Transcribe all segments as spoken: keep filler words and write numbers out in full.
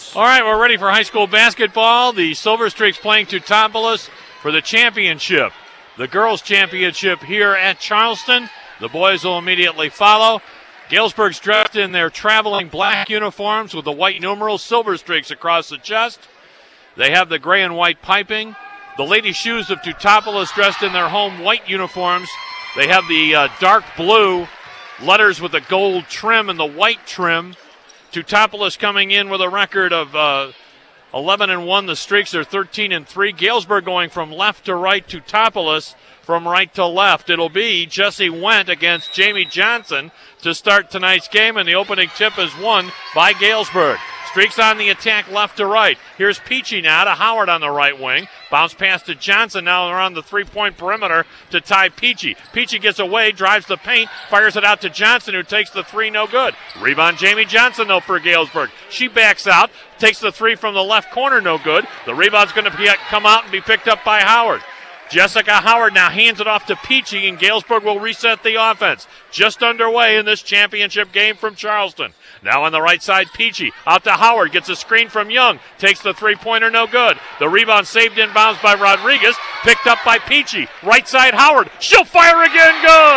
All right, we're ready for high school basketball. The Silver Streaks playing Teutopolis for the championship. The girls' championship here at Charleston. The boys will immediately follow. Galesburg's dressed in their traveling black uniforms with the white numerals, Silver Streaks across the chest. They have the gray and white piping. The Lady Shoes of Teutopolis dressed in their home white uniforms. They have the uh, dark blue letters with the gold trim and the white trim. Teutopolis coming in with a record of uh, eleven and one. The Streaks are thirteen and three. Galesburg going from left to right. Teutopolis from right to left. It'll be Jesse Wendt against Jamie Johnson to start tonight's game, and the opening tip is won by Galesburg. Streaks on the attack left to right. Here's Peachy now to Howard on the right wing. Bounce pass to Johnson now around the three-point perimeter to Ty Peachy. Peachy gets away, drives the paint, fires it out to Johnson, who takes the three, no good. Rebound Jamie Johnson, though, for Galesburg. She backs out, takes the three from the left corner, no good. The rebound's going to come out and be picked up by Howard. Jessica Howard now hands it off to Peachy, and Galesburg will reset the offense. Just underway in this championship game from Charleston. Now on the right side, Peachy out to Howard, gets a screen from Young, takes the three-pointer, no good. The rebound saved inbounds by Rodriguez, picked up by Peachy. Right side, Howard, she'll fire again,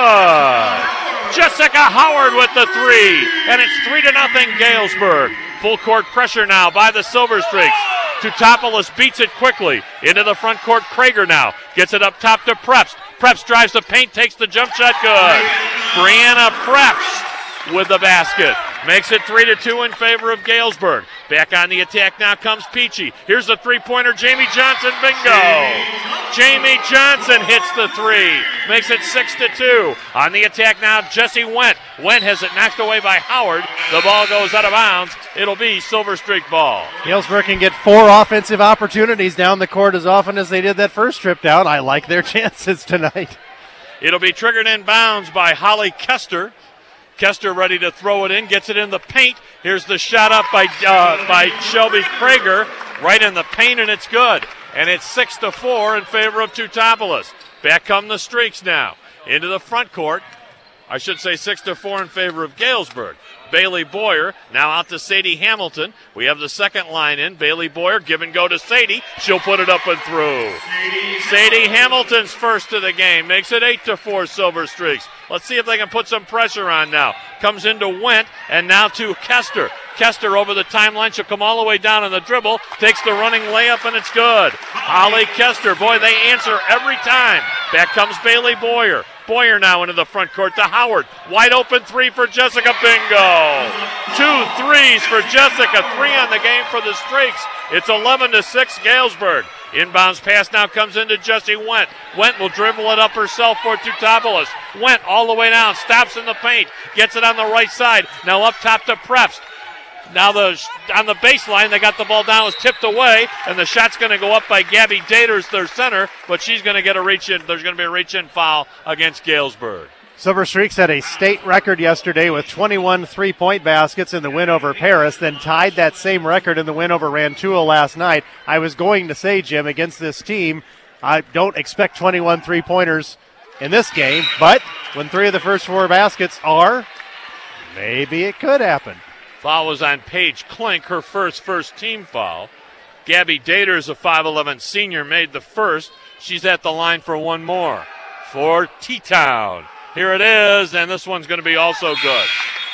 good! Jessica Howard with the three, and it's three to nothing Galesburg. Full court pressure now by the Silver Streaks. Teutopolis beats it quickly. Into the front court, Krager now gets it up top to Preps. Preps drives the paint, takes the jump shot, good. Brianna Preps with the basket. Makes it three to two in favor of Galesburg. Back on the attack now comes Peachy. Here's the three-pointer, Jamie Johnson, bingo! Jamie Johnson hits the three. Makes it six to two. On the attack now, Jesse Wendt. Wendt has it knocked away by Howard. The ball goes out of bounds. It'll be Silver Streak ball. Galesburg can get four offensive opportunities down the court as often as they did that first trip down. I like their chances tonight. It'll be triggered in bounds by Holly Kester. Kester ready to throw it in, gets it in the paint. Here's the shot up by uh, by Shelby Krager, right in the paint, and it's good. And it's six to four in favor of Teutopolis. Back come the Streaks now into the front court. I should say six to four in favor of Galesburg. Bailey Boyer now out to Sadie Hamilton. We have the second line in. Bailey Boyer, give and go to Sadie. She'll put it up and through. Sadie Hamilton's first of the game. Makes it eight to four Silver Streaks. Let's see if they can put some pressure on now. Comes into Wendt and now to Kester. Kester over the timeline. She'll come all the way down on the dribble. Takes the running layup and it's good. Holly Kester. Boy, they answer every time. Back comes Bailey Boyer. Boyer now into the front court to Howard. Wide open three for Jessica, bingo. Two threes for Jessica. Three on the game for the Streaks. It's eleven to six Galesburg. Inbounds pass now comes into Jesse Wendt. Wendt will dribble it up herself for Teutopolis. Wendt all the way down, stops in the paint, gets it on the right side. Now up top to Preps. Now the on the baseline, they got the ball down, was tipped away, and the shot's going to go up by Gabby Daters, their center, but she's going to get a reach-in. There's going to be a reach-in foul against Galesburg. Silver Streaks had a state record yesterday with twenty-one three-point baskets in the win over Paris, then tied that same record in the win over Rantoul last night. I was going to say, Jim, against this team, I don't expect twenty-one three-pointers in this game, but when three of the first four baskets are, maybe it could happen. Foul was on Paige Klink, her first first-team foul. Gabby Daters, a five eleven senior, made the first. She's at the line for one more for T-Town. Here it is, and this one's going to be also good.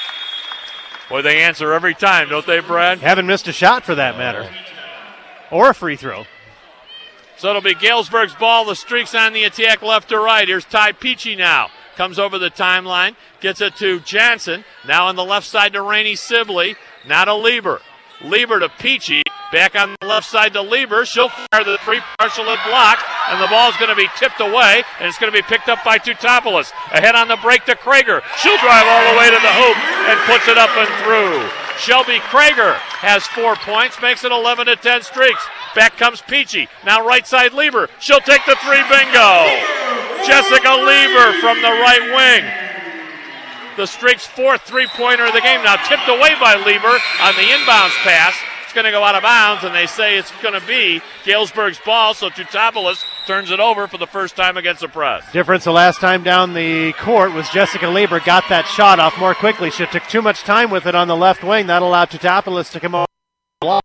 Boy, they answer every time, don't they, Brad? Haven't missed a shot for that matter. Or a free throw. So it'll be Galesburg's ball. The Streaks on the attack left to right. Here's Ty Peachy now. Comes over the timeline, gets it to Johnson. Now on the left side to Rainey Sibley. Now to Lieber. Lieber to Peachy. Back on the left side to Lieber. She'll fire the three, partial and blocked, and the ball's going to be tipped away, and it's going to be picked up by Teutopolis. Ahead on the break to Krager. She'll drive all the way to the hoop and puts it up and through. Shelby Krager has four points, makes it eleven to ten Streaks. Back comes Peachy. Now right side Lieber. She'll take the three, bingo. Jessica Lieber from the right wing. The Streaks' fourth three-pointer of the game. Now tipped away by Lieber on the inbounds pass. It's going to go out of bounds, and they say it's going to be Galesburg's ball, so Teutopolis turns it over for the first time against the press. Difference the last time down the court was Jessica Lieber got that shot off more quickly. She took too much time with it on the left wing. That allowed Teutopolis to come over the block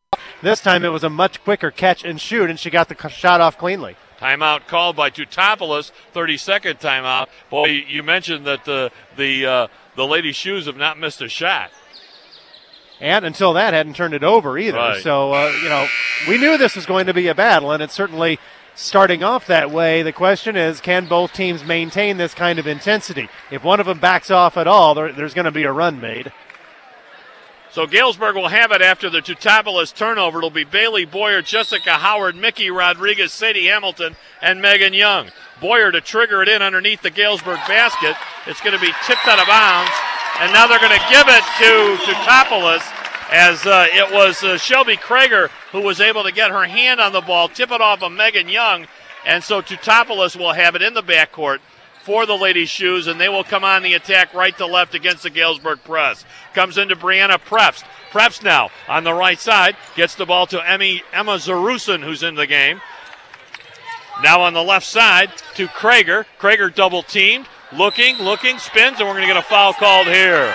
This time it was a much quicker catch and shoot, and she got the shot off cleanly. Timeout called by Tutopoulos, thirty-second timeout. Boy, you mentioned that the the uh, the Lady Shoes have not missed a shot. And until that, hadn't turned it over either. Right. So, uh, you know, we knew this was going to be a battle, and it's certainly starting off that way. The question is, can both teams maintain this kind of intensity? If one of them backs off at all, there, there's going to be a run made. So Galesburg will have it after the Tutopoulos turnover. It'll be Bailey Boyer, Jessica Howard, Mickey Rodriguez, Sadie Hamilton, and Megan Young. Boyer to trigger it in underneath the Galesburg basket. It's going to be tipped out of bounds, and now they're going to give it to Tutopoulos as uh, it was uh, Shelby Krager who was able to get her hand on the ball, tip it off of Megan Young, and so Tutopoulos will have it in the backcourt for the Lady Shoes, and they will come on the attack right to left against the Galesburg press. Comes into Brianna Preps. Preps now on the right side, gets the ball to Emmy, Emma Zarusin, who's in the game. Now on the left side to Krager. Krager double teamed, looking, looking, spins, and we're going to get a foul called here.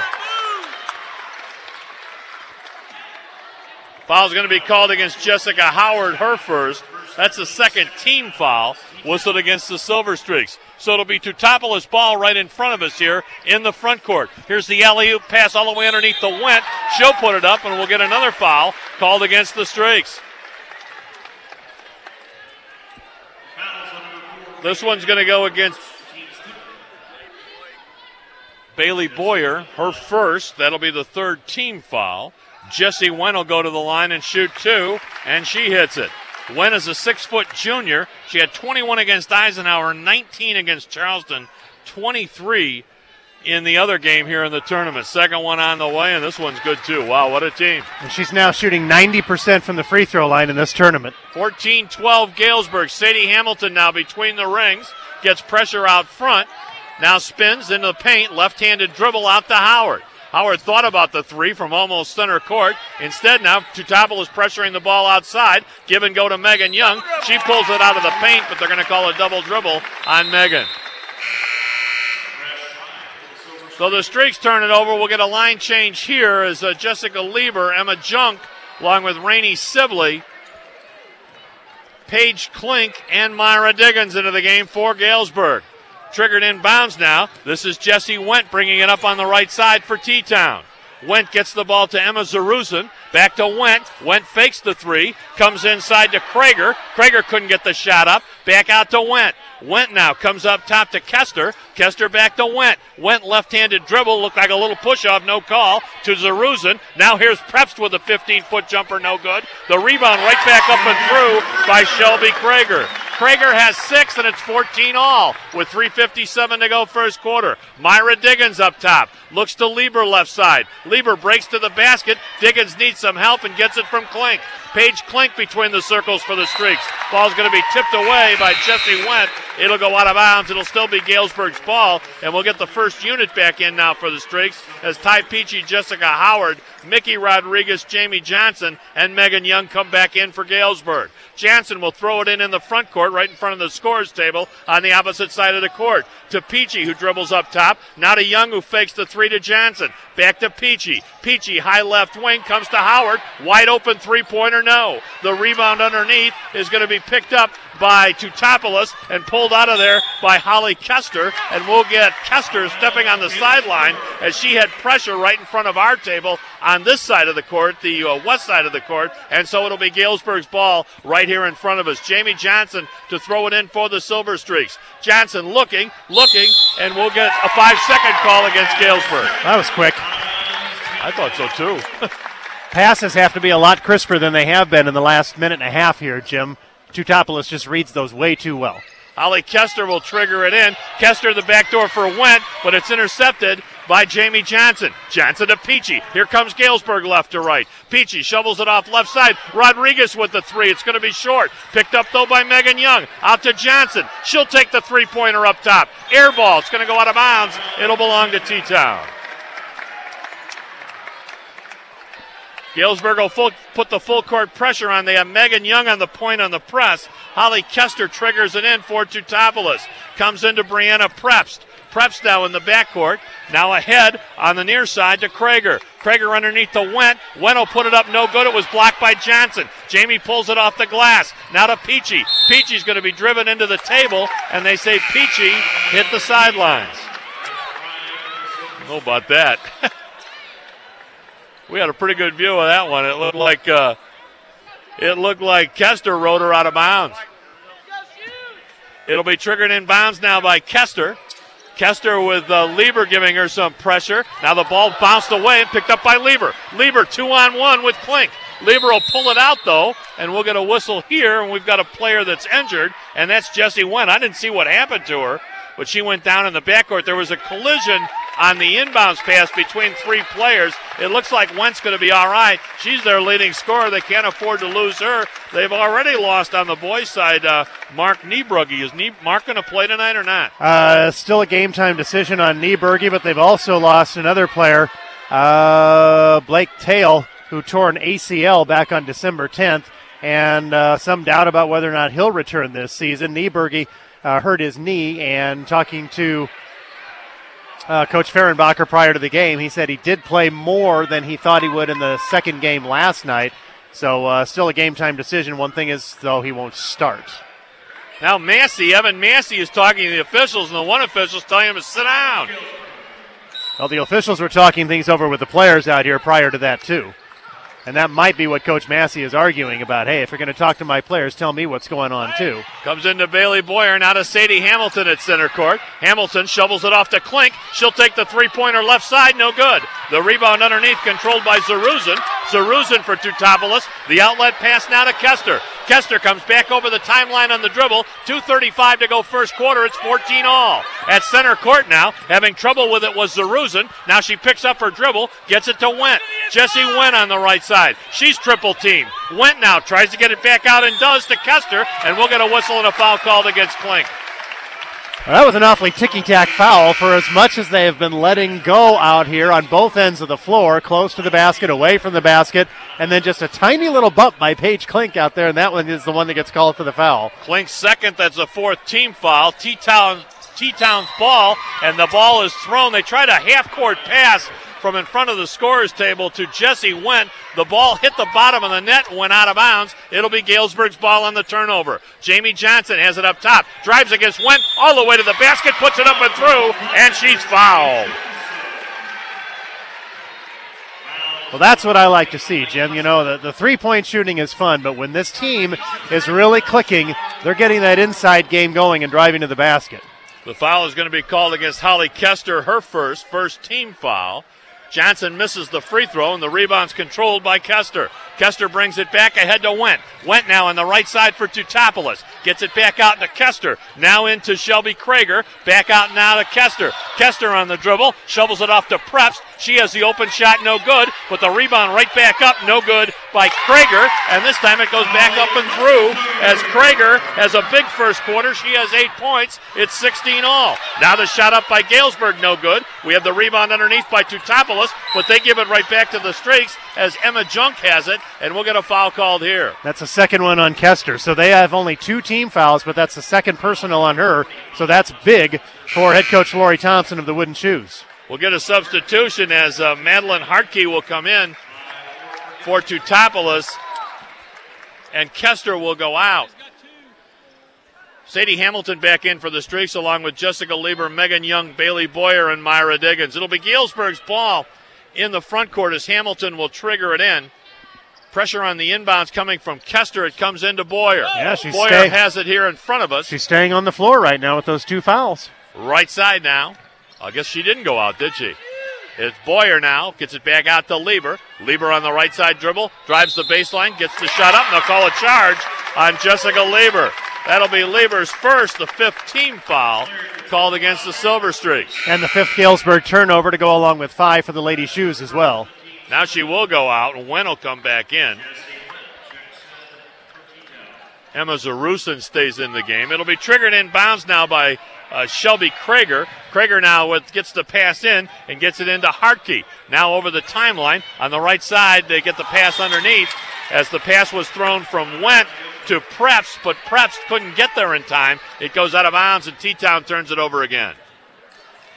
Foul's going to be called against Jessica Howard, her first. That's the second team foul whistled against the Silver Streaks. So it'll be Tutopoulos ball right in front of us here in the front court. Here's the alley-oop pass all the way underneath the Went. She'll put it up, and we'll get another foul called against the Streaks. This one's going to go against Bailey Boyer, her first. That'll be the third team foul. Jessie Went will go to the line and shoot two, and she hits it. Wen is a six-foot junior. She had twenty-one against Eisenhower, nineteen against Charleston, twenty-three in the other game here in the tournament. Second one on the way, and this one's good too. Wow, what a team. And she's now shooting ninety percent from the free throw line in this tournament. fourteen twelve Galesburg. Sadie Hamilton now between the rings, gets pressure out front, now spins into the paint, left-handed dribble out to Howard. Howard thought about the three from almost center court. Instead, now Tutopoulos pressuring the ball outside. Give and go to Megan Young. She pulls it out of the paint, but they're going to call a double dribble on Megan. So the Streaks turn it over. We'll get a line change here as uh, Jessica Lieber, Emma Junk, along with Rainey Sibley, Paige Klink, and Myra Diggins into the game for Galesburg. Triggered inbounds now. This is Jessie Went bringing it up on the right side for T-Town. Went gets the ball to Emma Zarusin. Back to Went. Went fakes the three. Comes inside to Krager. Krager couldn't get the shot up. Back out to Went. Went now comes up top to Kester. Kester back to Went. Went left-handed dribble. Looked like a little push-off. No call to Zarusin. Now here's Preps with a fifteen-foot jumper. No good. The rebound right back up and through by Shelby Krager. Krager has six, and it's fourteen all with three fifty-seven to go first quarter. Myra Diggins up top. Looks to Lieber left side. Lieber breaks to the basket. Diggins needs some help and gets it from Klink. Paige Klink between the circles for the Streaks. Ball's going to be tipped away by Jessie Went. It'll go out of bounds. It'll still be Galesburg's ball, and we'll get the first unit back in now for the Streaks as Ty Peachy, Jessica Howard, Mickey Rodriguez, Jamie Johnson, and Megan Young come back in for Galesburg. Johnson will throw it in in the front court, right in front of the scorers table on the opposite side of the court. To Peachy, who dribbles up top. Now to Young, who fakes the three to Johnson. Back to Peachy. Peachy, high left wing, comes to Howard. Wide open three-pointer, no. The rebound underneath is going to be picked up by Tutopoulos and pulled out of there by Holly Kester. And we'll get Kester stepping on the sideline as she had pressure right in front of our table on this side of the court, the uh, west side of the court. And so it'll be Galesburg's ball right here in front of us. Jamie Johnson to throw it in for the Silver Streaks. Johnson looking, looking, and we'll get a five-second call against Galesburg. That was quick. I thought so, too. Passes have to be a lot crisper than they have been in the last minute and a half here, Jim. Tutopoulos just reads those way too well. Holly Kester will trigger it in. Kester the back door for Went, but it's intercepted by Jamie Johnson. Johnson to Peachy. Here comes Galesburg left to right. Peachy shovels it off left side. Rodriguez with the three. It's going to be short. Picked up, though, by Megan Young. Out to Johnson. She'll take the three-pointer up top. Air ball. It's going to go out of bounds. It'll belong to T-Town. Galesburg will full, put the full court pressure on. They have Megan Young on the point on the press. Holly Kester triggers it in for Tutopoulos. Comes into Brianna Preps. Preps now in the backcourt. Now ahead on the near side to Krager. Krager underneath to Went. Went will put it up, no good. It was blocked by Johnson. Jamie pulls it off the glass. Now to Peachy. Peachy's going to be driven into the table, and they say Peachy hit the sidelines. I don't know about that. We had a pretty good view of that one. It looked like uh, it looked like Kester rode her out of bounds. It'll be triggered in bounds now by Kester. Kester with uh, Lieber giving her some pressure. Now the ball bounced away and picked up by Lieber. Lieber two on one with Klink. Lieber will pull it out, though, and we'll get a whistle here, and we've got a player that's injured, and that's Jessie Went. I didn't see what happened to her, but she went down in the backcourt. There was a collision on the inbounds pass between three players. It looks like Went's going to be all right. She's their leading scorer. They can't afford to lose her. They've already lost on the boys' side. Uh, Mark Nieberge. Is Nie- Mark going to play tonight or not? Uh, still a game-time decision on Nieberge, but they've also lost another player, uh, Blake Tail, who tore an A C L back on December tenth, and uh, some doubt about whether or not he'll return this season. Nieberge uh, hurt his knee, and talking to Uh, Coach Fehrenbacher prior to the game, he said he did play more than he thought he would in the second game last night. So uh, still a game-time decision. One thing is, though, he won't start. Now Massey, Evan Massey is talking to the officials, and the one official's telling him to sit down. Well, the officials were talking things over with the players out here prior to that, too. And that might be what Coach Massey is arguing about. Hey, if you're going to talk to my players, tell me what's going on, too. Comes into Bailey Boyer, now to Sadie Hamilton at center court. Hamilton shovels it off to Klink. She'll take the three-pointer left side, no good. The rebound underneath controlled by Zaruzin. Zaruzin for Tutopoulos. The outlet pass now to Kester. Kester comes back over the timeline on the dribble. two thirty-five to go first quarter. It's fourteen all. At center court now, having trouble with it was Zaruzin. Now she picks up her dribble, gets it to Went. Jessie Went on the right side. She's triple teamed. Went now tries to get it back out and does to Kester, and we'll get a whistle and a foul called against Klink. Well, that was an awfully ticky-tack foul for as much as they have been letting go out here on both ends of the floor, close to the basket, away from the basket, and then just a tiny little bump by Paige Klink out there, and that one is the one that gets called for the foul. Klink's second, that's the fourth team foul. T-Town, T-Town's ball, and the ball is thrown. They tried a half-court pass from in front of the scorer's table to Jessie Went. The ball hit the bottom of the net and went out of bounds. It'll be Galesburg's ball on the turnover. Jamie Johnson has it up top. Drives against Went all the way to the basket, puts it up and through, and she's fouled. Well, that's what I like to see, Jim. You know, the, the three-point shooting is fun, but when this team is really clicking, they're getting that inside game going and driving to the basket. The foul is going to be called against Holly Kester, her first, first team foul. Johnson misses the free throw, and the rebound's controlled by Kester. Kester brings it back ahead to Went. Went now on the right side for Tutopoulos. Gets it back out to Kester. Now into Shelby Krager. Back out now to Kester. Kester on the dribble. Shovels it off to Preps. She has the open shot, no good. But the rebound right back up, no good by Krager. And this time it goes back up and through as Krager has a big first quarter. She has eight points. It's sixteen all. Now the shot up by Galesburg, no good. We have the rebound underneath by Tutopoulos, but they give it right back to the Streaks as Emma Junk has it, and we'll get a foul called here. That's the second one on Kester. So they have only two team fouls, but that's the second personal on her. So that's big for head coach Lori Thompson of the Wooden Shoes. We'll get a substitution as uh, Madeline Hartke will come in for Tutopoulos, and Kester will go out. Sadie Hamilton back in for the Streaks along with Jessica Lieber, Megan Young, Bailey Boyer, and Myra Diggins. It'll be Galesburg's ball in the front court as Hamilton will trigger it in. Pressure on the inbounds coming from Kester. It comes into Boyer. Yeah, she's Boyer stay- has it here in front of us. She's staying on the floor right now with those two fouls. Right side now. I guess she didn't go out, did she? It's Boyer now. Gets it back out to Lieber. Lieber on the right side dribble. Drives the baseline. Gets the shot up. And they'll call a charge on Jessica Lieber. That'll be Lieber's first, the fifth team foul called against the Silver Streaks. And the fifth Galesburg turnover to go along with five for the Lady Shoes as well. Now she will go out, and Wen will come back in. Emma Zarusin stays in the game. It'll be triggered in bounds now by uh, Shelby Krager. Krager now with, gets the pass in and gets it into Hartke. Now over the timeline. On the right side, they get the pass underneath as the pass was thrown from Went to Preps, but Preps couldn't get there in time. It goes out of bounds, and T-Town turns it over again.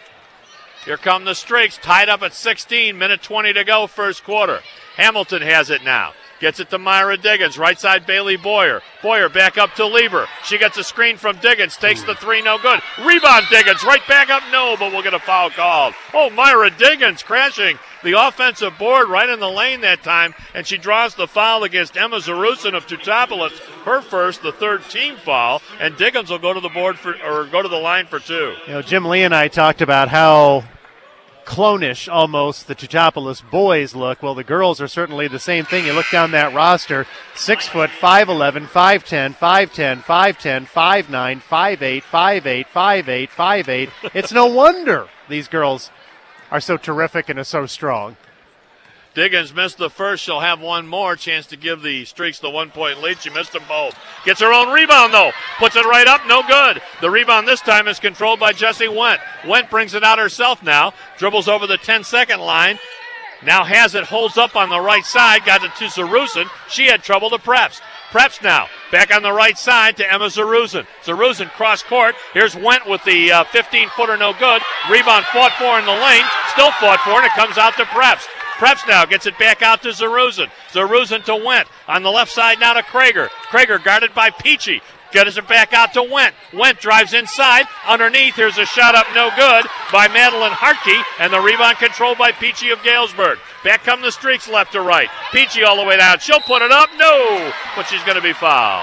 Here come the Streaks, tied up at sixteen, minute twenty to go, first quarter. Hamilton has it now. Gets it to Myra Diggins, right side Bailey Boyer. Boyer back up to Lieber. She gets a screen from Diggins, takes the three, no good. Rebound Diggins, right back up, no, but we'll get a foul called. Oh, Myra Diggins crashing the offensive board right in the lane that time, and she draws the foul against Emma Zarusin of Teutopolis. Her first, the third team foul, and Diggins will go to the board for, or go to the line for two. You know, Jim Lee and I talked about how clonish almost the Teutopolis boys look. Well, the girls are certainly the same thing. You look down that roster, six foot, five eleven, five ten, five ten, five ten, five nine, five eight, five eight, five eight, five eight. It's no wonder these girls are so terrific and are so strong. Diggins missed the first. She'll have one more chance to give the Streaks the one-point lead. She missed them both. Gets her own rebound, though. Puts it right up. No good. The rebound this time is controlled by Jessie Wendt. Wendt brings it out herself now. Dribbles over the ten-second line. Now has it. Holds up on the right side. Got it to Zarusin. She had trouble to Preps. Preps now. Back on the right side to Emma Zarusin. Zarusin cross court. Here's Wendt with the uh, fifteen-footer, no good. Rebound fought for in the lane. Still fought for, and it comes out to Preps. Preps now gets it back out to Zarusin. Zarusin to Wendt. On the left side now to Krager. Krager guarded by Peachy. Gets it back out to Wendt. Wendt drives inside. Underneath, here's a shot up, no good, by Madeline Hartke, and the rebound controlled by Peachy of Galesburg. Back come the Streaks left to right. Peachy all the way down. She'll put it up, no, but she's going to be fouled.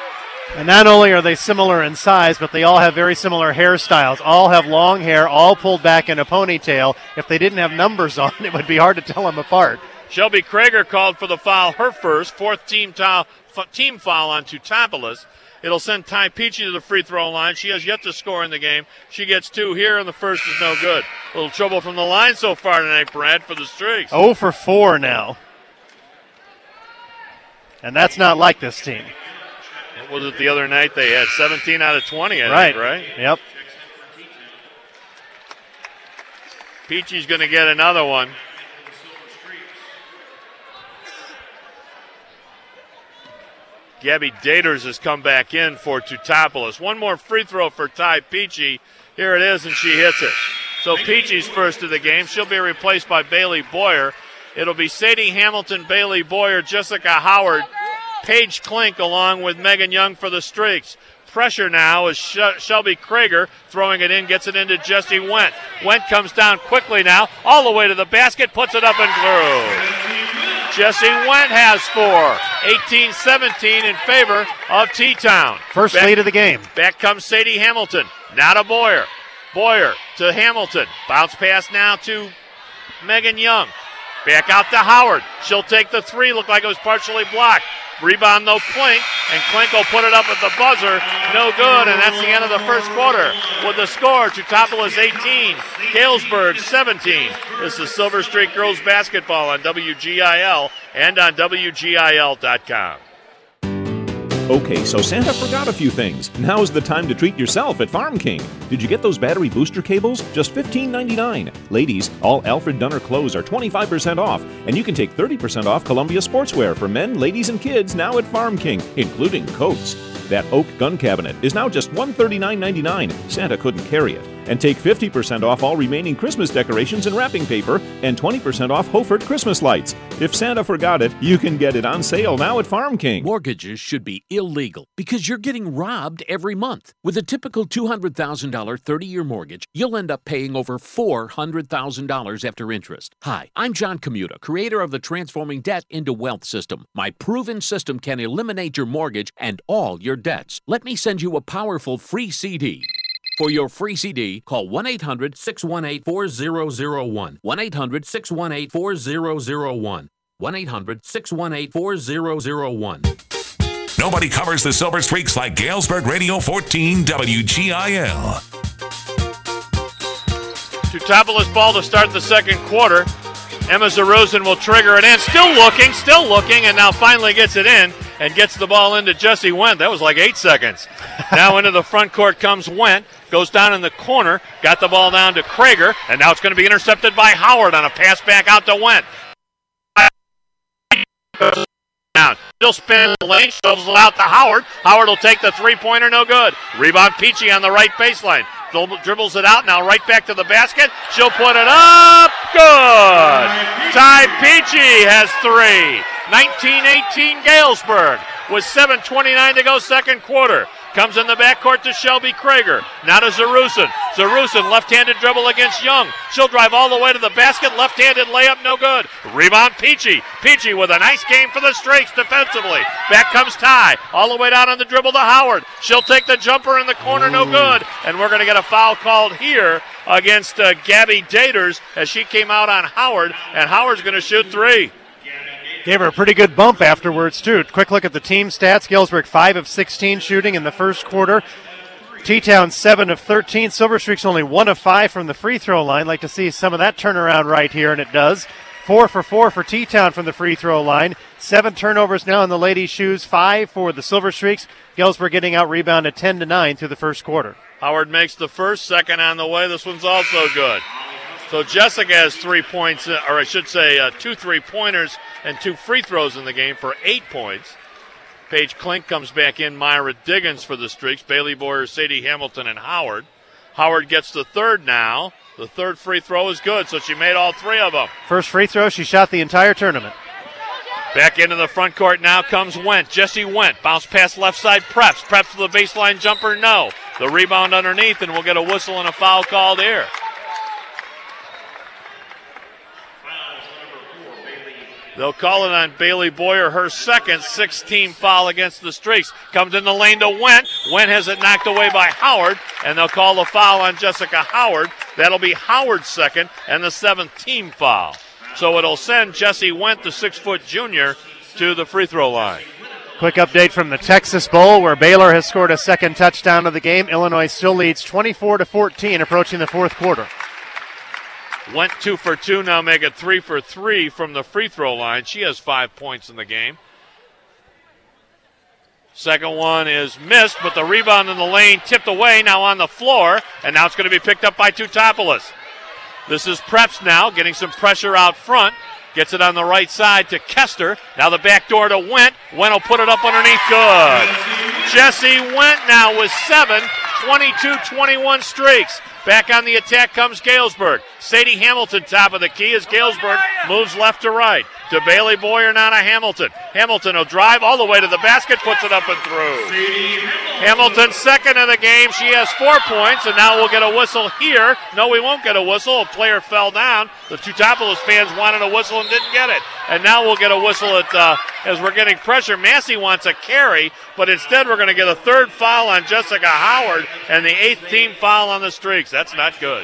And not only are they similar in size, but they all have very similar hairstyles. All have long hair, all pulled back in a ponytail. If they didn't have numbers on, it would be hard to tell them apart. Shelby Krager called for the foul, her first, fourth team, to- f- team foul on Teutopolis. It'll send Ty Peachy to the free throw line. She has yet to score in the game. She gets two here, and the first is no good. A little trouble from the line so far tonight, Brad, for the Streaks. oh for four now. And that's not like this team. What was it the other night? They had seventeen out of twenty, I right. think, right? Yep. Peachy's going to get another one. Gabby Daters has come back in for Teutopolis. One more free throw for Ty Peachy. Here it is, and she hits it. So Peachy's first of the game. She'll be replaced by Bailey Boyer. It'll be Sadie Hamilton, Bailey Boyer, Jessica Howard, Paige Klink, along with Megan Young for the Streaks. Pressure now is Sh- Shelby Krager throwing it in, gets it into Jessie Wendt. Wendt comes down quickly now, all the way to the basket, puts it up and through. Jessie Wendt has four. eighteen seventeen in favor of T-Town. First back, lead of the game. Back comes Sadie Hamilton. Now to Boyer. Boyer to Hamilton. Bounce pass now to Megan Young. Back out to Howard. She'll take the three. Looked like it was partially blocked. Rebound, though, Klink, and Klink will put it up at the buzzer. No good, and that's the end of the first quarter. With the score, Teutopolis eighteen, Galesburg seventeen. This is Silver Streak Girls Basketball on W G I L and on W G I L dot com. Okay, so Santa forgot a few things. Now's the time to treat yourself at Farm King. Did you get those battery booster cables? Just fifteen ninety-nine. Ladies, all Alfred Dunner clothes are twenty-five percent off, and you can take thirty percent off Columbia sportswear for men, ladies, and kids now at Farm King, including coats. That oak gun cabinet is now just one hundred thirty-nine ninety-nine. Santa couldn't carry it. And take fifty percent off all remaining Christmas decorations and wrapping paper, and twenty percent off Hofert Christmas lights. If Santa forgot it, you can get it on sale now at Farm King. Mortgages should be illegal because you're getting robbed every month. With a typical two hundred thousand dollars thirty-year mortgage, you'll end up paying over four hundred thousand dollars after interest. Hi, I'm John Commuta, creator of the Transforming Debt into Wealth system. My proven system can eliminate your mortgage and all your debts. Let me send you a powerful free C D. For your free C D, call one eight hundred six one eight four zero zero one. one eight hundred six one eight four zero zero one. one eight hundred six one eight four zero zero one. Nobody covers the Silver Streaks like Galesburg Radio fourteen W G I L. Teutopolis ball to start the second quarter. Emma Zarusin will trigger it in. Still looking, still looking, and now finally gets it in and gets the ball into Jessie Wendt. That was like eight seconds. Now into the front court comes Wendt. Goes down in the corner. Got the ball down to Krager. And now it's going to be intercepted by Howard on a pass back out to Wendt. down. Still spinning the lane, shovels it out to Howard. Howard will take the three-pointer, no good. Rebound Peachy on the right baseline. Dribbles it out, now right back to the basket. She'll put it up, good. Ty Peachy has three. nineteen eighteen Galesburg with seven twenty-nine to go, second quarter. Comes in the backcourt to Shelby Krager. Now to Zarusin. Zarusin, left-handed dribble against Young. She'll drive all the way to the basket. Left-handed layup, no good. Rebound, Peachy. Peachy with a nice game for the Strakes defensively. Back comes Ty. All the way down on the dribble to Howard. She'll take the jumper in the corner, no good. And we're going to get a foul called here against uh, Gabby Daters as she came out on Howard. And Howard's going to shoot three. Gave her a pretty good bump afterwards, too. Quick look at the team stats. Galesburg five of sixteen shooting in the first quarter. T-Town seven of thirteen. Silver Streaks only one of five from the free throw line. Like to see some of that turnaround right here, and it does. four for four for T-Town from the free throw line. Seven turnovers now in the ladies' shoes. Five for the Silver Streaks. Galesburg getting out rebounded ten to nine through the first quarter. Howard makes the first, second on the way. This one's also good. So Jessica has three points, or I should say uh, two three-pointers and two free throws in the game for eight points. Paige Klink comes back in. Myra Diggins for the Streaks. Bailey Boyer, Sadie Hamilton, and Howard. Howard gets the third now. The third free throw is good, so she made all three of them. First free throw, she shot the entire tournament. Back into the front court now comes Went. Jesse Went. Bounce pass left side, Preps. Preps to the baseline jumper, no. The rebound underneath, and we'll get a whistle and a foul called here. They'll call it on Bailey Boyer, her second, sixth-team foul against the Streaks. Comes in the lane to Went. Went has it knocked away by Howard, and they'll call the foul on Jessica Howard. That'll be Howard's second and the seventh-team foul. So it'll send Jessie Went, the six-foot junior, to the free throw line. Quick update from the Texas Bowl, where Baylor has scored a second touchdown of the game. Illinois still leads twenty-four to fourteen, approaching the fourth quarter. Went two for two, now make it three for three from the free throw line. She has five points in the game. Second one is missed, but the rebound in the lane tipped away, now on the floor, and now it's going to be picked up by Tutopoulos. This is Preps now, getting some pressure out front. Gets it on the right side to Kester. Now the back door to Went. Went will put it up underneath, good. Jesse Went now with seven, twenty-two twenty-one Streaks. Back on the attack comes Galesburg. Sadie Hamilton top of the key as Galesburg moves left to right. To Bailey Boyer, now to Hamilton. Hamilton will drive all the way to the basket, puts it up and through. Hamilton second of the game. She has four points, and now we'll get a whistle here. No, we won't get a whistle. A player fell down. The Tutopoulos fans wanted a whistle and didn't get it. And now we'll get a whistle at, uh, as we're getting pressure. Massey wants a carry, but instead we're going to get a third foul on Jessica Howard and the eighth team foul on the Streaks. That's not good.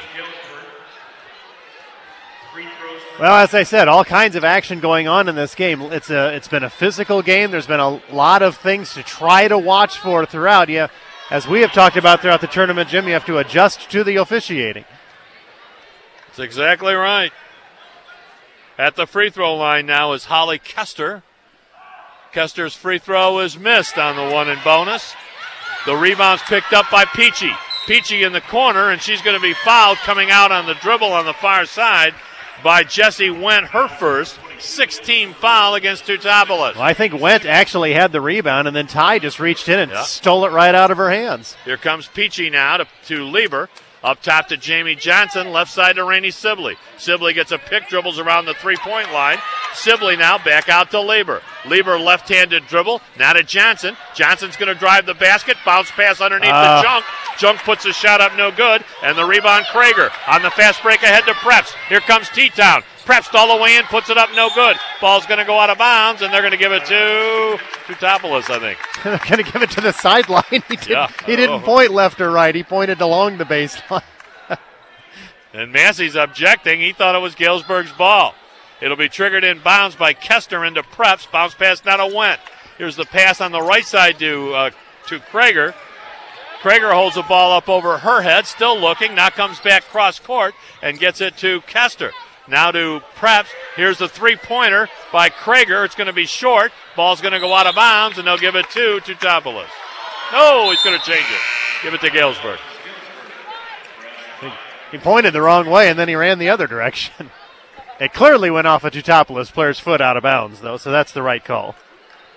Well, as I said, all kinds of action going on in this game. It's a, it's been a physical game. There's been a lot of things to try to watch for throughout. Yeah, as we have talked about throughout the tournament, Jim, you have to adjust to the officiating. That's exactly right. At the free throw line now is Holly Kester. Kester's free throw is missed on the one in bonus. The rebound's picked up by Peachy. Peachy in the corner, and she's going to be fouled coming out on the dribble on the far side by Jessie Went, her first six-team foul against Tutopoulos. Well, I think Went actually had the rebound, and then Ty just reached in and yep. stole it right out of her hands. Here comes Peachy now to, to Lieber. Up top to Jamie Johnson, left side to Rainey Sibley. Sibley gets a pick, dribbles around the three-point line. Sibley now back out to Lieber. Lieber left-handed dribble, now to Johnson. Johnson's going to drive the basket, bounce pass underneath uh. the Junk. Junk puts a shot up, no good, and the rebound Krager on the fast break ahead to Preps. Here comes T-Town. Preps all the way in, puts it up, no good. Ball's going to go out of bounds, and they're going to give it to Tutopoulos, I think. They're going to give it to the sideline. He, did, yeah. he didn't point left or right. He pointed along the baseline. And Massey's objecting. He thought it was Galesburg's ball. It'll be triggered in bounds by Kester into Preps. Bounce pass not a Went. Here's the pass on the right side to, uh, to Krager. Krager holds the ball up over her head, still looking. Now comes back cross court and gets it to Kester. Now to Preps. Here's the three-pointer by Krager. It's going to be short. Ball's going to go out of bounds, and they'll give it to Tutopoulos. No, he's going to change it. Give it to Galesburg. He, he pointed the wrong way, and then he ran the other direction. It clearly went off a Tutopoulos player's foot out of bounds, though, so that's the right call.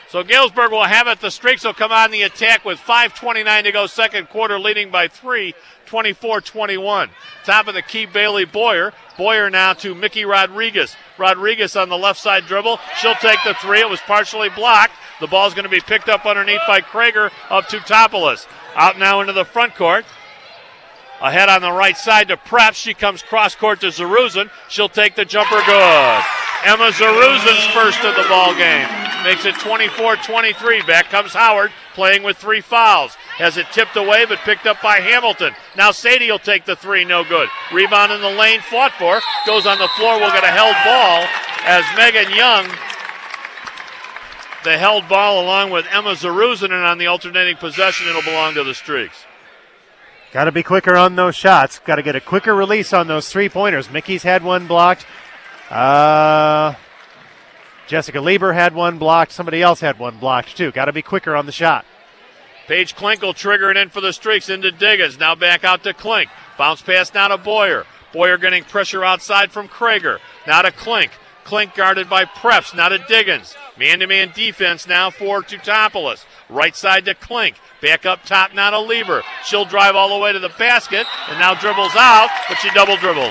So Galesburg will have it. The Streaks will come on the attack with five twenty-nine to go, second quarter, leading by three, twenty-four twenty-one. Top of the key, Bailey Boyer. Boyer now to Mickey Rodriguez. Rodriguez on the left side dribble. She'll take the three. It was partially blocked. The ball's going to be picked up underneath by Krager of Teutopolis. Out now into the front court. Ahead on the right side to Preps. She comes cross court to Zaruzin. She'll take the jumper good. Emma Zaruzin's first of the ball game. Makes it twenty-four twenty-three. Back comes Howard playing with three fouls. Has it tipped away but picked up by Hamilton. Now Sadie will take the three. No good. Rebound in the lane. Fought for. Goes on the floor. We'll get a held ball as Megan Young, the held ball along with Emma Zaruzin, and on the alternating possession it'll belong to the Streaks. Got to be quicker on those shots. Got to get a quicker release on those three-pointers. Mickey's had one blocked. Uh, Jessica Lieber had one blocked. Somebody else had one blocked, too. Got to be quicker on the shot. Paige Klink will trigger it in for the Streaks into Diggins. Now back out to Klink. Bounce pass now to Boyer. Boyer getting pressure outside from Krager. Now to Klink. Klink guarded by Preps. Now to Diggins. Man-to-man defense now for Teutopolis. Right side to Klink. Back up top now to Lieber. She'll drive all the way to the basket and now dribbles out, but she double dribbled.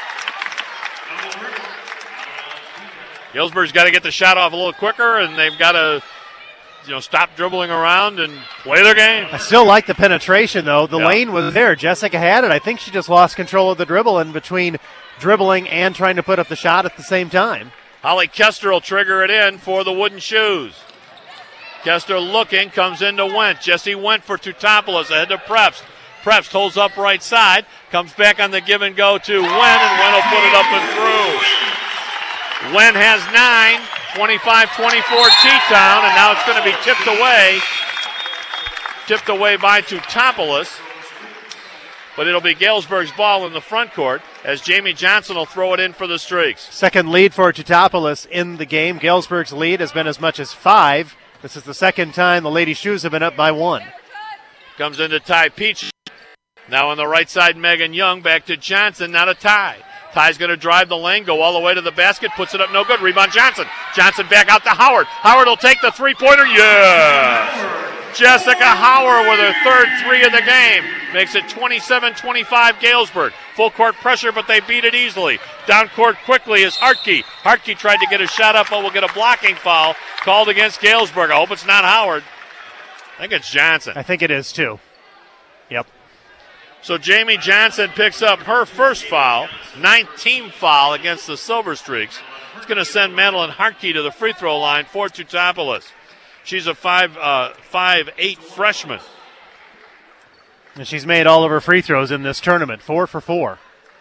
Galesburg's got to get the shot off a little quicker, and they've got to, you know, stop dribbling around and play their game. I still like the penetration, though. The yeah. lane was there. Jessica had it. I think she just lost control of the dribble in between dribbling and trying to put up the shot at the same time. Holly Kester will trigger it in for the Wooden Shoes. Kester looking, comes into Went. Jesse Went for Teutopolis, ahead to Preps. Preps holds up right side, comes back on the give and go to Wen, and Wen will put it up and through. Wen has nine, twenty-five twenty-four T-Town, and now it's going to be tipped away. Tipped away by Teutopolis. But it'll be Galesburg's ball in the front court as Jamie Johnson will throw it in for the Streaks. Second lead for Teutopolis in the game. Galesburg's lead has been as much as five. This is the second time the Lady Shoes have been up by one. Comes into Ty Peach. Now on the right side, Megan Young. Back to Johnson, now to Ty. Ty's going to drive the lane, go all the way to the basket, puts it up, no good. Rebound Johnson. Johnson back out to Howard. Howard will take the three-pointer. Yes! Jessica Howard with her third three of the game. Makes it twenty-seven twenty-five Galesburg. Full court pressure, but they beat it easily. Down court quickly is Hartke. Hartke tried to get a shot up, but will get a blocking foul called against Galesburg. I hope it's not Howard. I think it's Johnson. I think it is, too. Yep. So Jamie Johnson picks up her first foul, ninth team foul against the Silver Streaks. It's going to send Madeline Hartke to the free throw line for Teutopolis. She's a five, uh, five, eight freshman. And she's made all of her free throws in this tournament, four for four.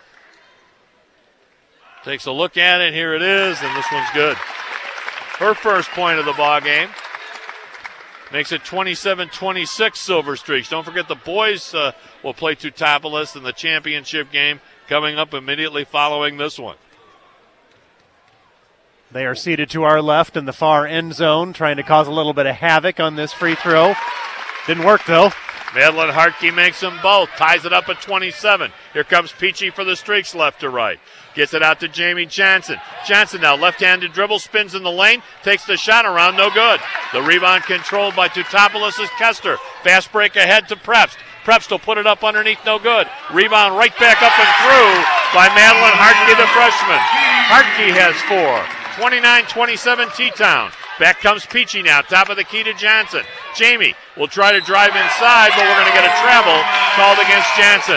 Takes a look at it. Here it is, and this one's good. Her first point of the ball game. Makes it twenty-seven twenty-six Silver Streaks. Don't forget the boys uh, will play Teutopolis in the championship game coming up immediately following this one. They are seated to our left in the far end zone, trying to cause a little bit of havoc on this free throw. Didn't work, though. Madeline Hartke makes them both, ties it up at twenty-seven. Here comes Peachy for the Streaks left to right. Gets it out to Jamie Johnson. Johnson now left-handed dribble, spins in the lane, takes the shot around, no good. The rebound controlled by Teutopolis is Kester. Fast break ahead to Preps. Preps will put it up underneath, no good. Rebound right back up and through by Madeline Hartke, the freshman. Hartke has four. twenty-nine twenty-seven T-Town. Back comes Peachy now, top of the key to Johnson. Jamie will try to drive inside, but we're going to get a travel called against Johnson.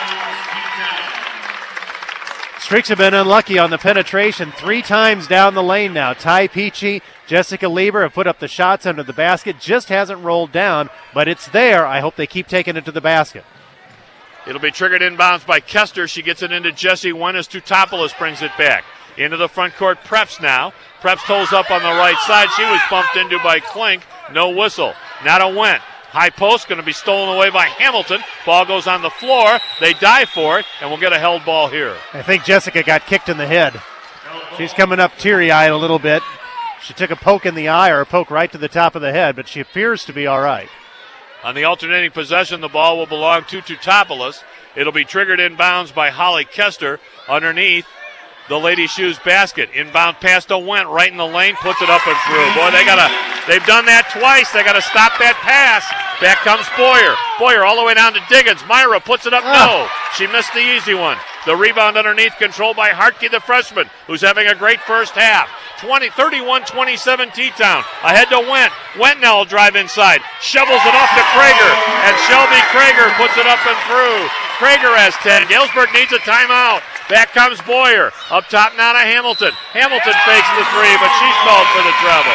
Streaks have been unlucky on the penetration three times down the lane now. Ty Peachy, Jessica Lieber have put up the shots under the basket. Just hasn't rolled down, but it's there. I hope they keep taking it to the basket. It'll be triggered inbounds by Kester. She gets it into Jessie Wen as Teutopolis brings it back. Into the front court, Preps now. Preps holds up on the right side. She was bumped into by Klink. No whistle. Now to Went. High post going to be stolen away by Hamilton. Ball goes on the floor. They dive for it, and we'll get a held ball here. I think Jessica got kicked in the head. She's coming up teary-eyed a little bit. She took a poke in the eye or a poke right to the top of the head, but she appears to be all right. On the alternating possession, the ball will belong to Teutopolis. It'll be triggered inbounds by Holly Kester. Underneath, the Lady Shoes basket. Inbound pass to Went right in the lane, puts it up and through. Boy, they gotta, they've done that twice. They gotta stop that pass. Back comes Boyer. Boyer all the way down to Diggins. Myra puts it up. Oh. No, she missed the easy one. The rebound underneath, controlled by Hartke, the freshman, who's having a great first half. twenty, thirty-one twenty-seven T-Town. Ahead to Went. Went now will drive inside. Shovels it off to Krager. And Shelby Krager puts it up and through. Krager has ten. Galesburg needs a timeout. Back comes Boyer. Up top now to Hamilton. Hamilton fakes the three, but she's called for the treble.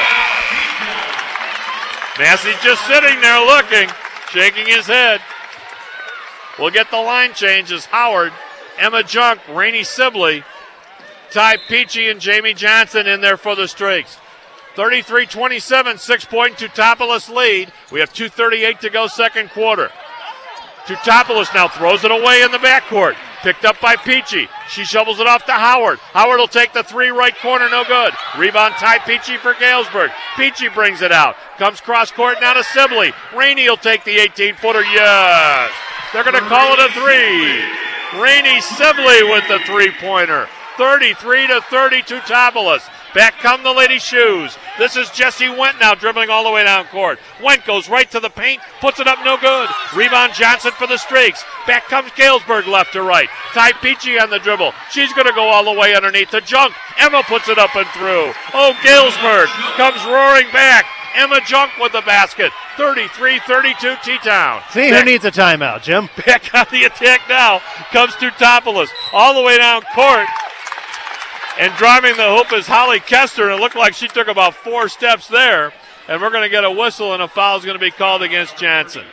Massey's just sitting there looking, shaking his head. We'll get the line changes. Howard, Emma Junk, Rainey Sibley, Ty Peachy, and Jamie Johnson in there for the Streaks. thirty-three twenty-seven, six-point Teutopolis lead. We have two thirty-eight to go second quarter. Teutopolis now throws it away in the backcourt. Picked up by Peachy. She shovels it off to Howard. Howard will take the three, right corner, no good. Rebound Ty Peachy for Galesburg. Peachy brings it out. Comes cross court now to Sibley. Rainey will take the eighteen-footer. Yes! They're going to call it a three. Rainey Sibley with the three-pointer. thirty-three to thirty, Teutopolis. Back come the Lady Shoes. This is Jesse Went now dribbling all the way down court. Went goes right to the paint, puts it up, no good. Rebound Johnson for the Streaks. Back comes Galesburg left to right. Ty Peachy on the dribble. She's going to go all the way underneath the Junk. Emma puts it up and through. Oh, Galesburg comes roaring back. Emma Junk with the basket. thirty-three thirty-two T-Town. See who needs a timeout, Jim. Back on the attack now comes Teutopolis. All the way down court. And driving the hoop is Holly Kester, and it looked like she took about four steps there. And we're going to get a whistle, and a foul is going to be called against Johnson.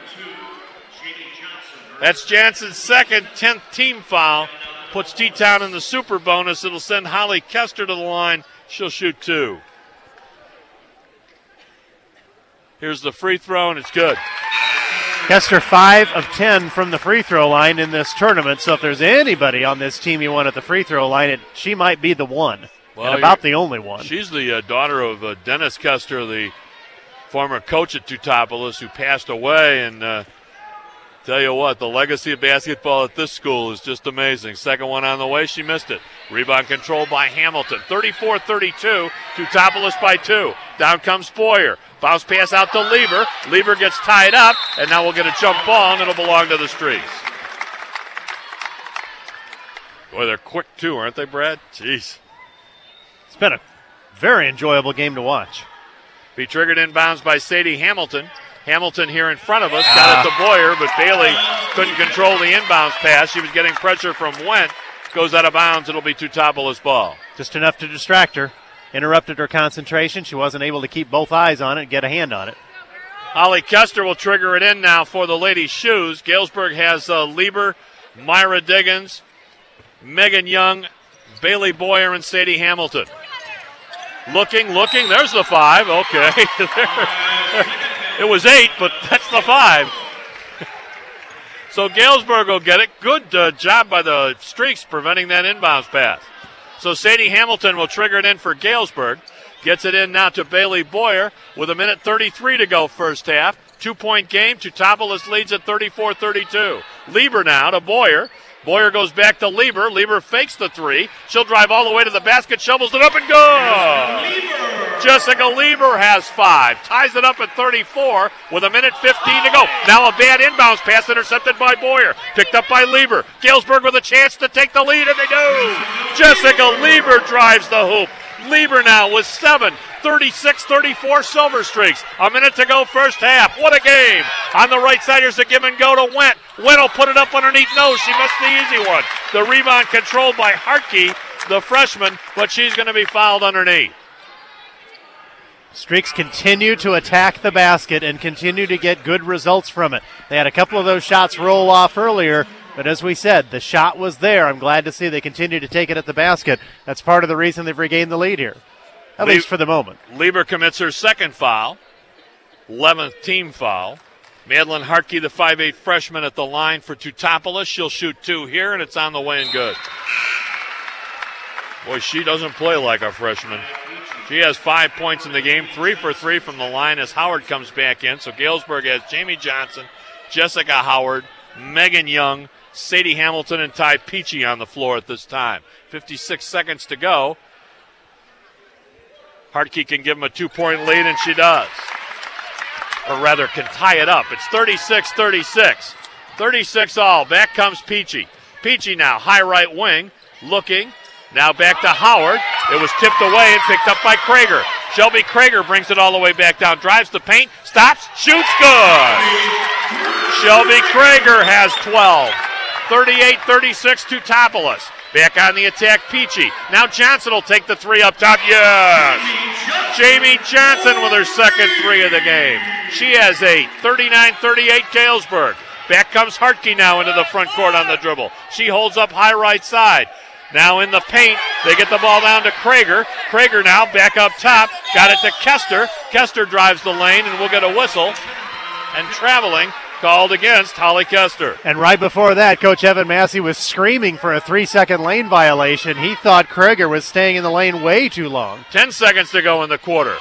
That's Johnson's second, tenth team foul. Puts T-Town in the super bonus. It'll send Holly Kester to the line. She'll shoot two. Here's the free throw, and it's good. Kester five of ten from the free throw line in this tournament, so if there's anybody on this team you want at the free throw line, it, she might be the one, well, and about the only one. She's the uh, daughter of uh, Dennis Kester, the former coach at Teutopolis, who passed away, and uh, tell you what, the legacy of basketball at this school is just amazing. Second one on the way, she missed it. Rebound controlled by Hamilton. thirty-four thirty-two, Teutopolis by two. Down comes Boyer. Bounce pass out to Lever. Lever gets tied up, and now we'll get a jump ball, and it'll belong to the Streaks. Boy, they're quick, too, aren't they, Brad? Jeez. It's been a very enjoyable game to watch. Be triggered inbounds by Sadie Hamilton. Hamilton here in front of us. Got it to Boyer, but Bailey couldn't control the inbounds pass. She was getting pressure from Went. Goes out of bounds. It'll be Teutopolis ball. Just enough to distract her. Interrupted her concentration. She wasn't able to keep both eyes on it and get a hand on it. Holly Kester will trigger it in now for the Lady Shoes. Galesburg has uh, Lieber, Myra Diggins, Megan Young, Bailey Boyer, and Sadie Hamilton. Looking, looking. There's the five. Okay. It was eight, but that's the five. So Galesburg will get it. Good uh, job by the Streaks preventing that inbounds pass. So Sadie Hamilton will trigger it in for Galesburg. Gets it in now to Bailey Boyer with a minute thirty-three to go first half. Two-point game. Teutopolis leads at thirty-four thirty-two. Lieber now to Boyer. Boyer goes back to Lieber. Lieber fakes the three. She'll drive all the way to the basket, shovels it up and goes. Jessica Lieber has five. Ties it up at thirty-four with a minute fifteen to go. Now a bad inbounds pass intercepted by Boyer. Picked up by Lieber. Galesburg with a chance to take the lead, and they do. Jessica Lieber drives the hoop. Lieber now with seven. thirty-six thirty-four Silver Streaks. A minute to go first half. What a game. On the right side, here's a give and go to Went. Went will put it up underneath. No, she missed the easy one. The rebound controlled by Hartke, the freshman, but she's going to be fouled underneath. Streaks continue to attack the basket and continue to get good results from it. They had a couple of those shots roll off earlier, but as we said, the shot was there. I'm glad to see they continue to take it at the basket. That's part of the reason they've regained the lead here, at Le- least for the moment. Lieber commits her second foul, eleventh team foul. Madeline Hartke, the five eight freshman at the line for Teutopolis. She'll shoot two here, and it's on the way and good. Boy, she doesn't play like a freshman. She has five points in the game, three for three from the line as Howard comes back in. So Galesburg has Jamie Johnson, Jessica Howard, Megan Young, Sadie Hamilton and Ty Peachy on the floor at this time. fifty-six seconds to go. Hartke can give them a two-point lead, and she does. Or rather, can tie it up. It's thirty-six thirty-six. thirty-six all. Back comes Peachy. Peachy now, high right wing, looking. Now back to Howard. It was tipped away and picked up by Krager. Shelby Krager brings it all the way back down, drives the paint, stops, shoots, good. Shelby Krager has twelve. thirty-eight thirty-six to Topolis. Back on the attack, Peachy. Now Johnson will take the three up top. Yes! Jamie Johnson with her second three of the game. She has eight. thirty-nine thirty-eight Galesburg. Back comes Hartke now into the front court on the dribble. She holds up high right side. Now in the paint, they get the ball down to Krager. Krager now back up top. Got it to Kester. Kester drives the lane, and we'll get a whistle. And traveling called against Holly Kester. And right before that, Coach Evan Massey was screaming for a three-second lane violation. He thought Krager was staying in the lane way too long. Ten seconds to go in the quarter.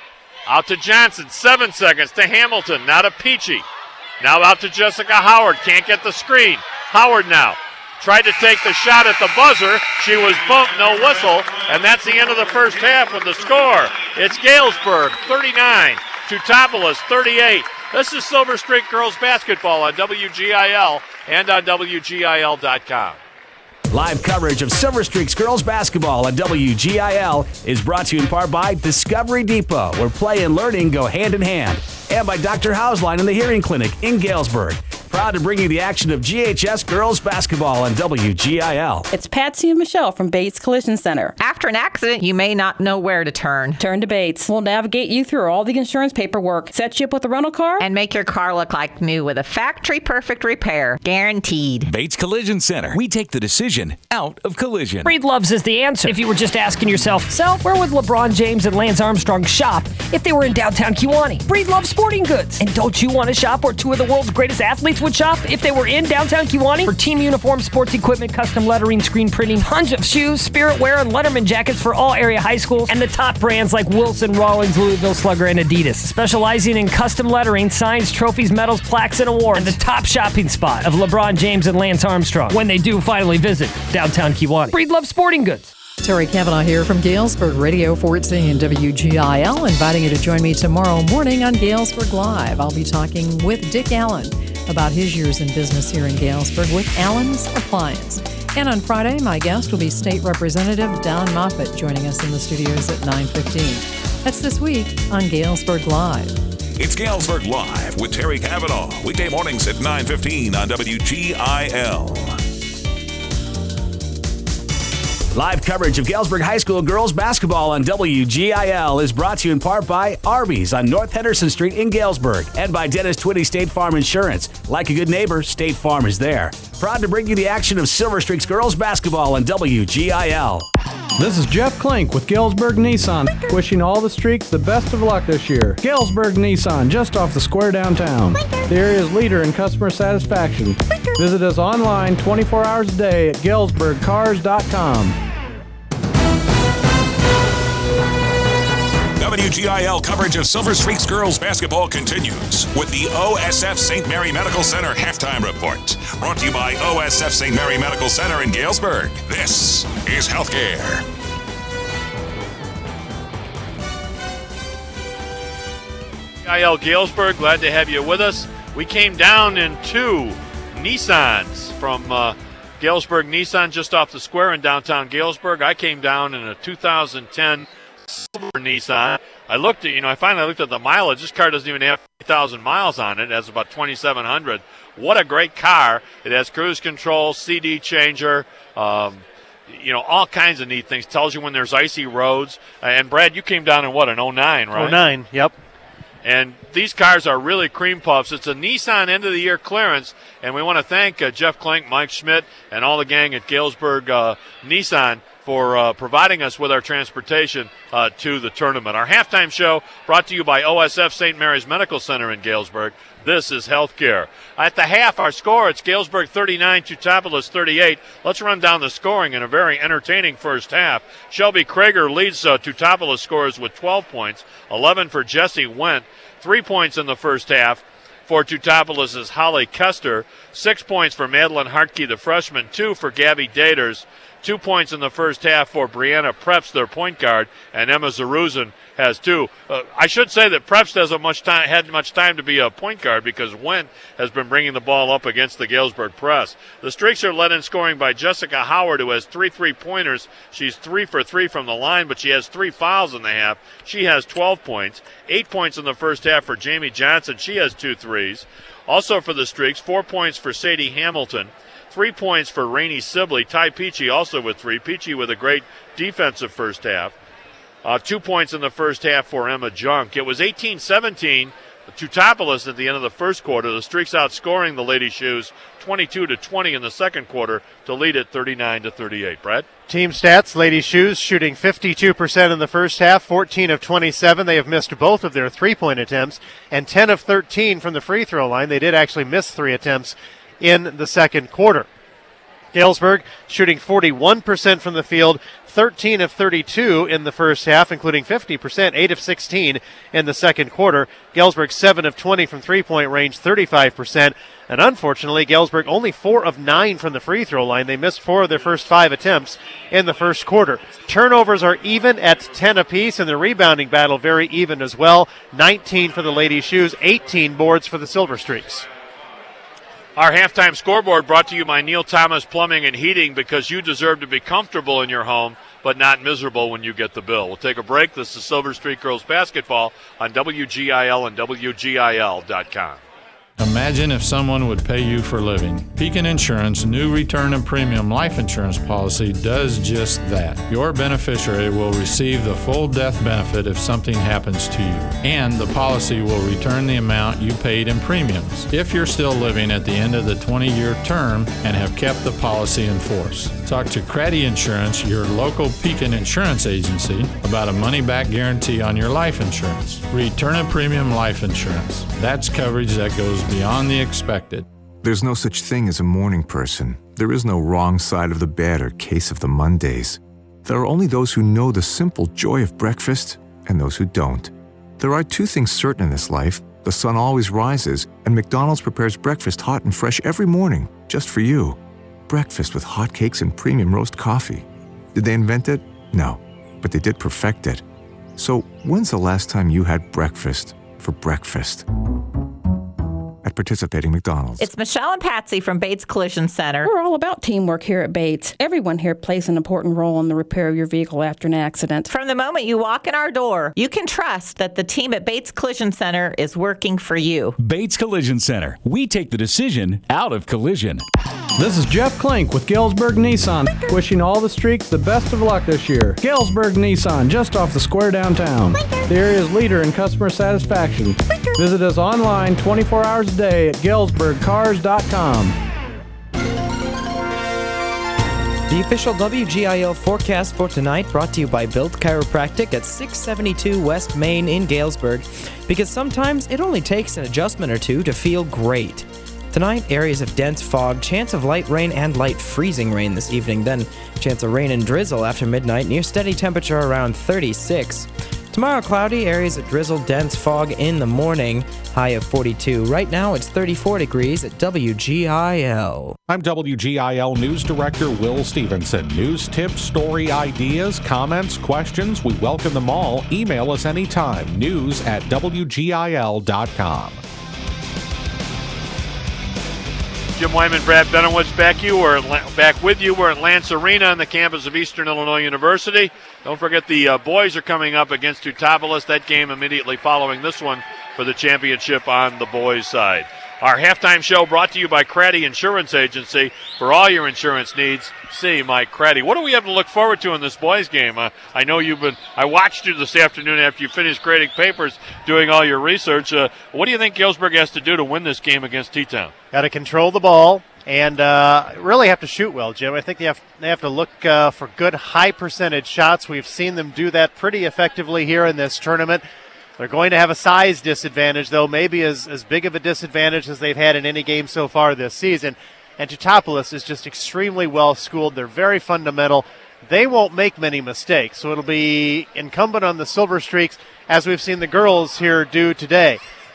Out to Johnson. Seven seconds to Hamilton. Now to Peachy. Now out to Jessica Howard. Can't get the screen. Howard now. Tried to take the shot at the buzzer. She was bumped, no whistle. And that's the end of the first half with the score. It's Galesburg, thirty-nine. to Topolis, thirty-eight. This is Silver Streak Girls Basketball on W G I L and on W G I L dot com. Live coverage of Silver Streaks Girls Basketball on W G I L is brought to you in part by Discovery Depot, where play and learning go hand in hand, and by Doctor Hauslein and the Hearing Clinic in Galesburg. Proud to bring you the action of G H S Girls Basketball on W G I L. It's Patsy and Michelle from Bates Collision Center. After an accident, you may not know where to turn. Turn to Bates. We'll navigate you through all the insurance paperwork, set you up with a rental car, and make your car look like new with a factory-perfect repair. Guaranteed. Bates Collision Center. We take the decision out of collision. Breedlove's is the answer. If you were just asking yourself, so where would LeBron James and Lance Armstrong shop if they were in downtown Kewanee? Breedlove Sporting Goods. And don't you want to shop where two of the world's greatest athletes would shop if they were in downtown Kewanee? For team uniforms, sports equipment, custom lettering, screen printing, tons of shoes, Spirit Wear, and Letterman jackets for all area high schools, and the top brands like Wilson, Rawlings, Louisville Slugger, and Adidas. Specializing in custom lettering, signs, trophies, medals, plaques, and awards. And the top shopping spot of LeBron James and Lance Armstrong when they do finally visit downtown Kewanee. Breedlove Sporting Goods. Terry Cavanaugh here from Galesburg Radio fourteen W G I L, inviting you to join me tomorrow morning on Galesburg Live. I'll be talking with Dick Allen about his years in business here in Galesburg with Allen's Appliance. And on Friday, my guest will be State Representative Don Moffitt, joining us in the studios at nine fifteen. That's this week on Galesburg Live. It's Galesburg Live with Terry Cavanaugh, weekday mornings at nine fifteen on W G I L. Live coverage of Galesburg High School girls basketball on W G I L is brought to you in part by Arby's on North Henderson Street in Galesburg and by Dennis Twitty State Farm Insurance. Like a good neighbor, State Farm is there. Proud to bring you the action of Silver Streaks girls basketball on W G I L. This is Jeff Klink with Galesburg Nissan, wishing all the Streaks the best of luck this year. Galesburg Nissan, just off the square downtown. The area's leader in customer satisfaction. Visit us online twenty-four hours a day at galesburg cars dot com. W G I L coverage of Silver Streaks girls basketball continues with the O S F Saint Mary Medical Center halftime report. Brought to you by O S F Saint Mary Medical Center in Galesburg. This is Healthcare. I L Galesburg, glad to have you with us. We came down in two Nissans from uh, Galesburg Nissan just off the square in downtown Galesburg. I came down in a two thousand ten silver Nissan. I looked at, you know, I finally looked at the mileage. This car doesn't even have fifty thousand miles on it. It has about twenty-seven hundred. What a great car. It has cruise control, C D changer, um, you know, all kinds of neat things. Tells you when there's icy roads. Uh, and Brad, you came down in what, an oh nine, right? oh nine, yep. And these cars are really cream puffs. It's a Nissan end-of-the-year clearance, and we want to thank uh, Jeff Klink, Mike Schmidt, and all the gang at Galesburg uh, Nissan for uh, providing us with our transportation uh, to the tournament. Our halftime show brought to you by O S F Saint Mary's Medical Center in Galesburg. This is Healthcare. At the half, our score, it's Galesburg thirty-nine to Topolis thirty-eight. Let's run down the scoring in a very entertaining first half. Shelby Krager leads uh, Topolis scores with twelve points, eleven for Jesse Wendt. Three points in the first half For Teutopolis is Holly Custer. Six points for Madeline Hartke, the freshman. Two for Gabby Daters. Two points in the first half for Brianna Preps, their point guard, and Emma Zaruzin has two. Uh, I should say that Preps hasn't much time, had much time to be a point guard because Went has been bringing the ball up against the Galesburg press. The Streaks are led in scoring by Jessica Howard, who has three three-pointers. She's three for three from the line, but she has three fouls in the half. She has twelve points. Eight points in the first half for Jamie Johnson. She has two threes. Also for the Streaks, four points for Sadie Hamilton. Three points for Rainey Sibley. Ty Peachy also with three. Peachy with a great defensive first half. Uh, two points in the first half for Emma Junk. It was eighteen seventeen. Teutopolis at the end of the first quarter. The Streaks outscoring the Lady Shoes twenty-two to twenty in the second quarter to lead it thirty-nine to thirty-eight. Brad? Team stats, Lady Shoes shooting fifty-two percent in the first half, fourteen of twenty-seven. They have missed both of their three-point attempts, and ten of thirteen from the free throw line. They did actually miss three attempts in the second quarter. Galesburg shooting forty-one percent from the field, thirteen of thirty-two in the first half, including fifty percent, eight of sixteen in the second quarter. Galesburg seven of twenty from three-point range, thirty-five percent. And unfortunately, Galesburg only four of nine from the free throw line. They missed four of their first five attempts in the first quarter. Turnovers are even at ten apiece, and the rebounding battle very even as well. nineteen for the Lady Shoes, eighteen boards for the Silver Streaks. Our halftime scoreboard brought to you by Neil Thomas Plumbing and Heating, because you deserve to be comfortable in your home, but not miserable when you get the bill. We'll take a break. This is Silver Streak Girls Basketball on W G I L and W G I L dot com. Imagine if someone would pay you for living. Pekin Insurance new return and premium life insurance policy does just that. Your beneficiary will receive the full death benefit if something happens to you, and the policy will return the amount you paid in premiums if you're still living at the end of the twenty-year term and have kept the policy in force. Talk to Craddy Insurance, your local Pekin insurance agency, about a money-back guarantee on your life insurance. Return and premium life insurance. That's coverage that goes beyond the expected. There's no such thing as a morning person. There is no wrong side of the bed or case of the Mondays. There are only those who know the simple joy of breakfast and those who don't. There are two things certain in this life. The sun always rises, and McDonald's prepares breakfast hot and fresh every morning, just for you. Breakfast with hot cakes and premium roast coffee. Did they invent it? No, but they did perfect it. So when's the last time you had breakfast for breakfast? At participating McDonald's. It's Michelle and Patsy from Bates Collision Center. We're all about teamwork here at Bates. Everyone here plays an important role in the repair of your vehicle after an accident. From the moment you walk in our door, you can trust that the team at Bates Collision Center is working for you. Bates Collision Center. We take the decision out of collision. This is Jeff Klink with Galesburg Nissan, wishing all the Streaks the best of luck this year. Galesburg Nissan, just off the square downtown. The area's leader in customer satisfaction. Visit us online twenty-four hours a day at galesburg cars dot com. The official W G I L forecast for tonight brought to you by Built Chiropractic at six seventy-two West Main in Galesburg, because sometimes it only takes an adjustment or two to feel great. Tonight, areas of dense fog, chance of light rain and light freezing rain this evening, then chance of rain and drizzle after midnight, near steady temperature around thirty-six. Tomorrow, cloudy, areas of drizzle, dense fog in the morning, high of forty-two. Right now, it's thirty-four degrees at W G I L. I'm W G I L News Director Will Stevenson. News, tips, story ideas, comments, questions, we welcome them all. Email us anytime. News at W G I L dot com. Jim Wyman, Brad Benowitz back you. We're at, back with you. We're at Lance Arena on the campus of Eastern Illinois University. Don't forget the uh, boys are coming up against Teutopolis. That game immediately following this one for the championship on the boys' side. Our halftime show brought to you by Craddy Insurance Agency. For all your insurance needs, see Mike Craddy. What do we have to look forward to in this boys' game? Uh, I know you've been, I watched you this afternoon after you finished grading papers, doing all your research. Uh, what do you think Galesburg has to do to win this game against T-Town? Got to control the ball and uh, really have to shoot well, Jim. I think they have, they have to look uh, for good high percentage shots. We've seen them do that pretty effectively here in this tournament. They're going to have a size disadvantage, though, maybe as, as big of a disadvantage as they've had in any game so far this season. And Teutopolis is just extremely well-schooled. They're very fundamental. They won't make many mistakes, so it'll be incumbent on the Silver Streaks, as we've seen the girls here do today.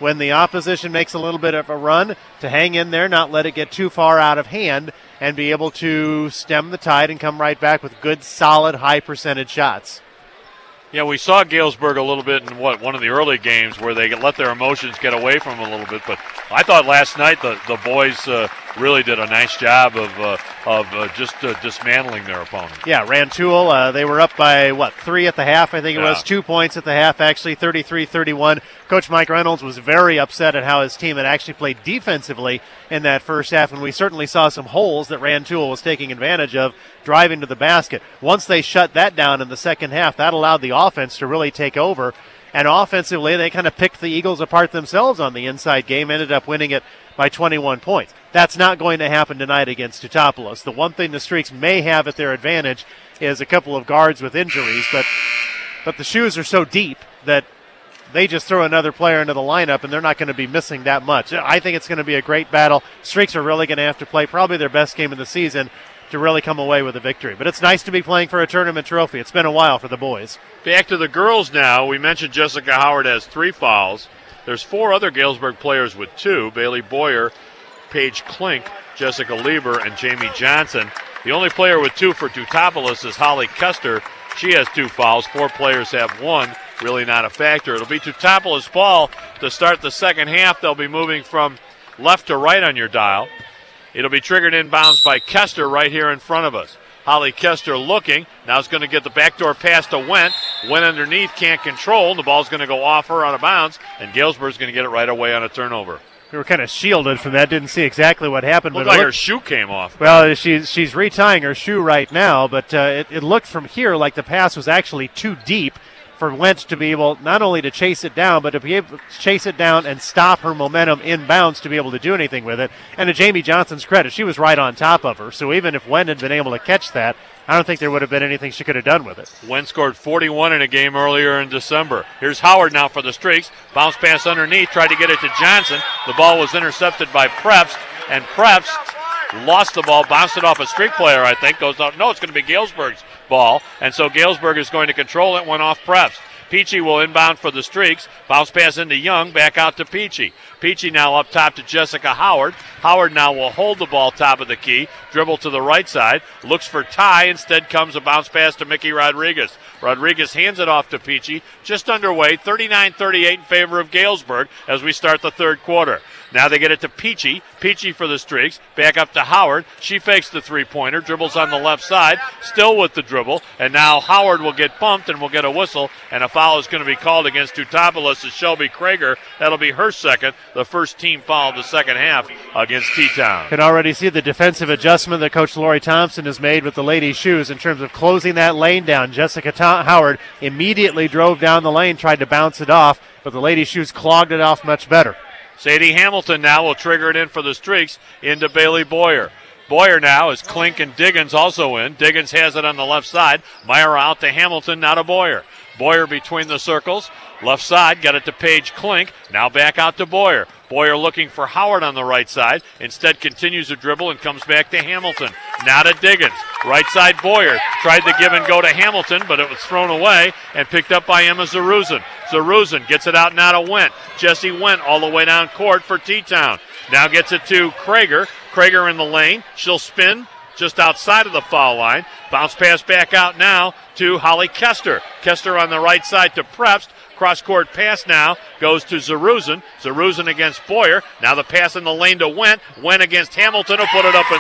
when the opposition makes a little bit of a run, to hang in there, not let it get too far out of hand, and be able to stem the tide and come right back with good, solid, high percentage shots. Yeah, we saw Galesburg a little bit in what one of the early games where they let their emotions get away from them a little bit. But I thought last night the the boys uh, really did a nice job of uh, of uh, just uh, dismantling their opponent. Yeah, Rantoul, uh, they were up by, what, three at the half, I think it yeah. was, two points at the half, actually, thirty-three thirty-one. Coach Mike Reynolds was very upset at how his team had actually played defensively in that first half, and we certainly saw some holes that Rantoul was taking advantage of, driving to the basket. Once they shut that down in the second half, that allowed the offense to really take over. And offensively, they kind of picked the Eagles apart themselves on the inside game, ended up winning it by twenty-one points. That's not going to happen tonight against Teutopolis. The one thing the Streaks may have at their advantage is a couple of guards with injuries, but but the shoes are so deep that they just throw another player into the lineup, and they're not going to be missing that much. I think it's going to be a great battle. Streaks are really going to have to play probably their best game of the season to really come away with a victory. But it's nice to be playing for a tournament trophy. It's been a while for the boys. Back to the girls now. We mentioned Jessica Howard has three fouls. There's four other Galesburg players with two. Bailey Boyer, Paige Klink, Jessica Lieber, and Jamie Johnson. The only player with two for Teutopolis is Holly Kester. She has two fouls. Four players have one. Really not a factor. It'll be Teutopolis ball to start the second half. They'll be moving from left to right on your dial. It'll be triggered inbounds by Kester right here in front of us. Holly Kester looking. Now it's going to get the backdoor pass to Went. Went underneath, can't control. The ball's going to go off her out of bounds, and Galesburg's going to get it right away on a turnover. We were kind of shielded from that. Didn't see exactly what happened. Looked but like looked, her shoe came off. Well, she's she's retying her shoe right now, but uh, it, it looked from here like the pass was actually too deep for Wentz to be able not only to chase it down, but to be able to chase it down and stop her momentum inbounds to be able to do anything with it. And to Jamie Johnson's credit, she was right on top of her. So even if Wentz had been able to catch that, I don't think there would have been anything she could have done with it. Wentz scored forty-one in a game earlier in December. Here's Howard now for the Streaks. Bounce pass underneath, tried to get it to Johnson. The ball was intercepted by Prepst, and Prepst lost the ball, bounced it off a Streak player, I think. Goes out. No, it's going to be Galesburg's ball, and so Galesburg is going to control it. Went off Prepst. Peachy will inbound for the Streaks. Bounce pass into Young, back out to Peachy. Peachy now up top to Jessica Howard. Howard now will hold the ball top of the key, dribble to the right side, looks for Ty. Instead comes a bounce pass to Mickey Rodriguez. Rodriguez hands it off to Peachy. Just underway, thirty-nine thirty-eight in favor of Galesburg as we start the third quarter. Now they get it to Peachy. Peachy for the Streaks. Back up to Howard. She fakes the three-pointer, dribbles on the left side, still with the dribble. And now Howard will get bumped and will get a whistle. And a foul is going to be called against Teutopolis as Shelby Krager. That'll be her second, the first team foul of the second half against T-Town. Can already see the defensive adjustment that Coach Lori Thompson has made with the Lady Shoes in terms of closing that lane down. Jessica Tom- Howard immediately drove down the lane, tried to bounce it off, but the Lady Shoes clogged it off much better. Sadie Hamilton now will trigger it in for the Streaks into Bailey Boyer. Boyer now is Klink and Diggins also in. Diggins has it on the left side. Myra out to Hamilton, now to Boyer. Boyer between the circles. Left side, got it to Paige Klink. Now back out to Boyer. Boyer looking for Howard on the right side. Instead continues to dribble and comes back to Hamilton. Now to Diggins. Right side Boyer. Tried to give and go to Hamilton, but it was thrown away and picked up by Emma Zaruzin. Zaruzin gets it out now to Went. Jesse Went all the way down court for T-Town. Now gets it to Krager. Krager in the lane. She'll spin just outside of the foul line. Bounce pass back out now to Holly Kester. Kester on the right side to Prepst. Cross-court pass now goes to Zaruzin. Zaruzin against Boyer. Now the pass in the lane to Went. Went against Hamilton who put it up and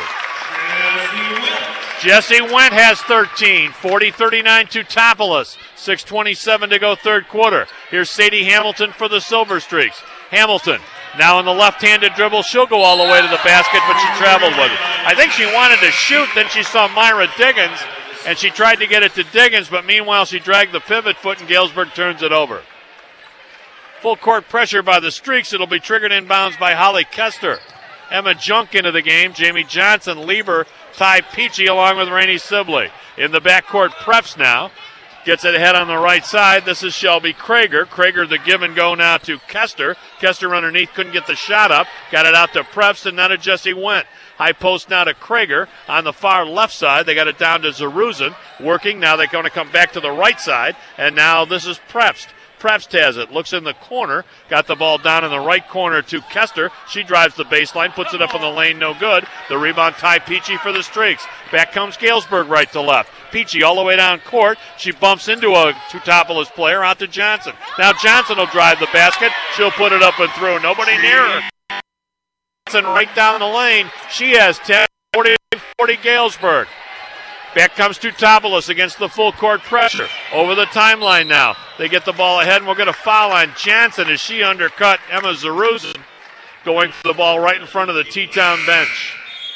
through. Jesse Went has thirteen. forty thirty-nine Teutopolis. six twenty-seven to go third quarter. Here's Sadie Hamilton for the Silver Streaks. Hamilton now in the left-handed dribble. She'll go all the way to the basket, but she traveled with it. I think she wanted to shoot. Then she saw Myra Diggins, and she tried to get it to Diggins, but meanwhile she dragged the pivot foot, and Galesburg turns it over. Full court pressure by the Streaks. It'll be triggered inbounds by Holly Kester. Emma Junk into the game. Jamie Johnson, Lieber, Ty Peachy along with Rainey Sibley. In the backcourt, Prepst now. Gets it ahead on the right side. This is Shelby Krager. Krager the give and go now to Kester. Kester underneath, couldn't get the shot up. Got it out to Prepst and now to Jesse Went. High post now to Krager on the far left side. They got it down to Zaruzin. Working. Now they're going to come back to the right side. And now this is Prepst. Prepst has it, looks in the corner, got the ball down in the right corner to Kester. She drives the baseline, puts it up in the lane, no good. The rebound, Ty Peachy for the Streaks. Back comes Galesburg right to left. Peachy all the way down court. She bumps into a Teutopolis player out to Johnson. Now Johnson will drive the basket. She'll put it up and through. Nobody near her. Johnson right down the lane. She has ten, forty, forty Galesburg. Back comes Teutopolis against the full court pressure. Over the timeline now. They get the ball ahead, and we'll get a foul on Johnson as she undercut Emma Zaruzin, going for the ball right in front of the T-Town bench.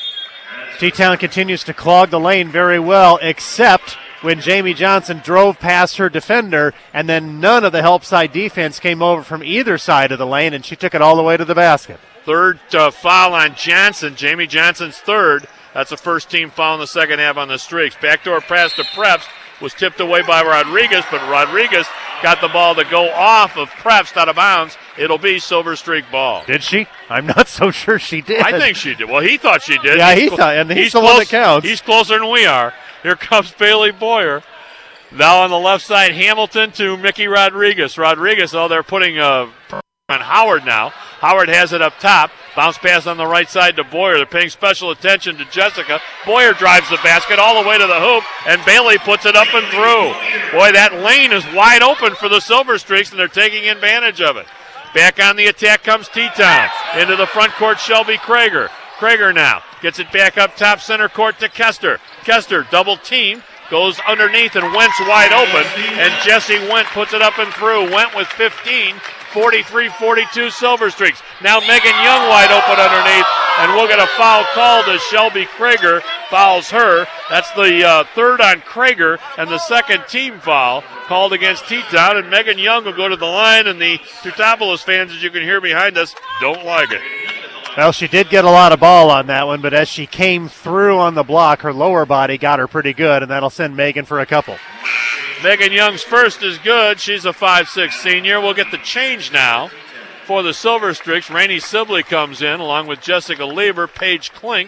T-Town continues to clog the lane very well, except when Jamie Johnson drove past her defender, and then none of the help side defense came over from either side of the lane, and she took it all the way to the basket. Third uh, foul on Johnson. Jamie Johnson's third. That's the first team foul in the second half on the Streaks. Backdoor pass to Prepst was tipped away by Rodriguez, but Rodriguez got the ball to go off of Prepst out of bounds. It'll be Silver Streak ball. Did she? I'm not so sure she did. I think she did. Well, he thought she did. Yeah, he's he cl- thought, and he's, he's the close, one that counts. He's closer than we are. Here comes Bailey Boyer. Now on the left side, Hamilton to Mickey Rodriguez. Rodriguez, oh, they're putting uh, on Howard now. Howard has it up top. Bounce pass on the right side to Boyer. They're paying special attention to Jessica. Boyer drives the basket all the way to the hoop, and Bailey puts it up and through. Boy, that lane is wide open for the Silver Streaks, and they're taking advantage of it. Back on the attack comes T-Town. Into the front court, Shelby Krager. Krager now gets it back up top center court to Kester. Kester, double team, goes underneath, and Wentz wide open, and Jesse Went puts it up and through. Went with fifteen. forty-three forty-two Silver Streaks. Now Megan Young wide open underneath, and we'll get a foul called as Shelby Krager fouls her. That's the uh, third on Krager and the second team foul called against T-Town, and Megan Young will go to the line, and the Teutopolis fans, as you can hear behind us, don't like it. Well, she did get a lot of ball on that one, but as she came through on the block, her lower body got her pretty good, and that'll send Megan for a couple. Megan Young's first is good. She's a five six senior. We'll get the change now for the Silver Streaks. Rainey Sibley comes in along with Jessica Lieber, Paige Klink.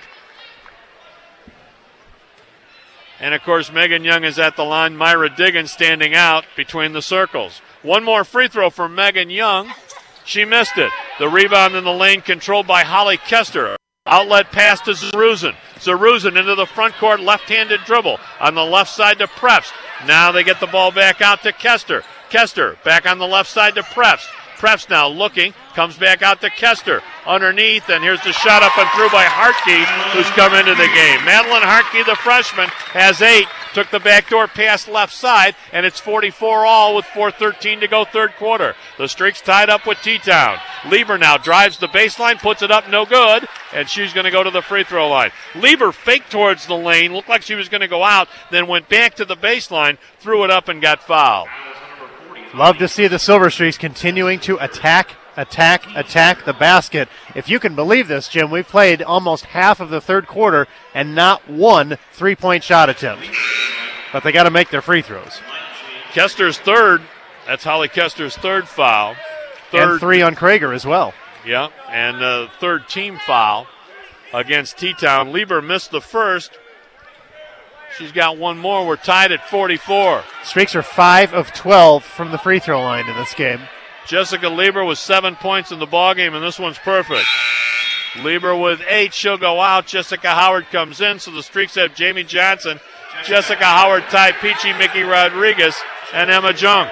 And, of course, Megan Young is at the line. Myra Diggins standing out between the circles. One more free throw for Megan Young. She missed it. The rebound in the lane controlled by Holly Kester. Outlet pass to Zaruzin. Zaruzin into the front court, left-handed dribble. On the left side to Prepst. Now they get the ball back out to Kester. Kester back on the left side to Prepst. Prepst now looking, comes back out to Kester. Underneath, and here's the shot up and through by Hartke, who's come into the game. Madeline Hartke, the freshman, has eight. Took the backdoor pass left side, and it's forty-four all with four thirteen to go third quarter. The Streaks tied up with T-Town. Lieber now drives the baseline, puts it up, no good, and she's going to go to the free throw line. Lieber faked towards the lane, looked like she was going to go out, then went back to the baseline, threw it up, and got fouled. Love to see the Silver Streaks continuing to attack, attack, attack the basket. If you can believe this, Jim, we've played almost half of the third quarter and not one three-point shot attempt. But they got to make their free throws. Kester's third. That's Holly Kester's third foul. Third, and three on Krager as well. Yeah, and uh, third team foul against T-Town. Lieber missed the first. She's got one more. We're tied at forty-four. Streaks are five of twelve from the free throw line in this game. Jessica Lieber with seven points in the ballgame, and this one's perfect. Lieber with eight. She'll go out. Jessica Howard comes in, so the Streaks have Jamie Johnson, Jessica Howard, Ty Peachy, Mickey Rodriguez, and Emma Junk.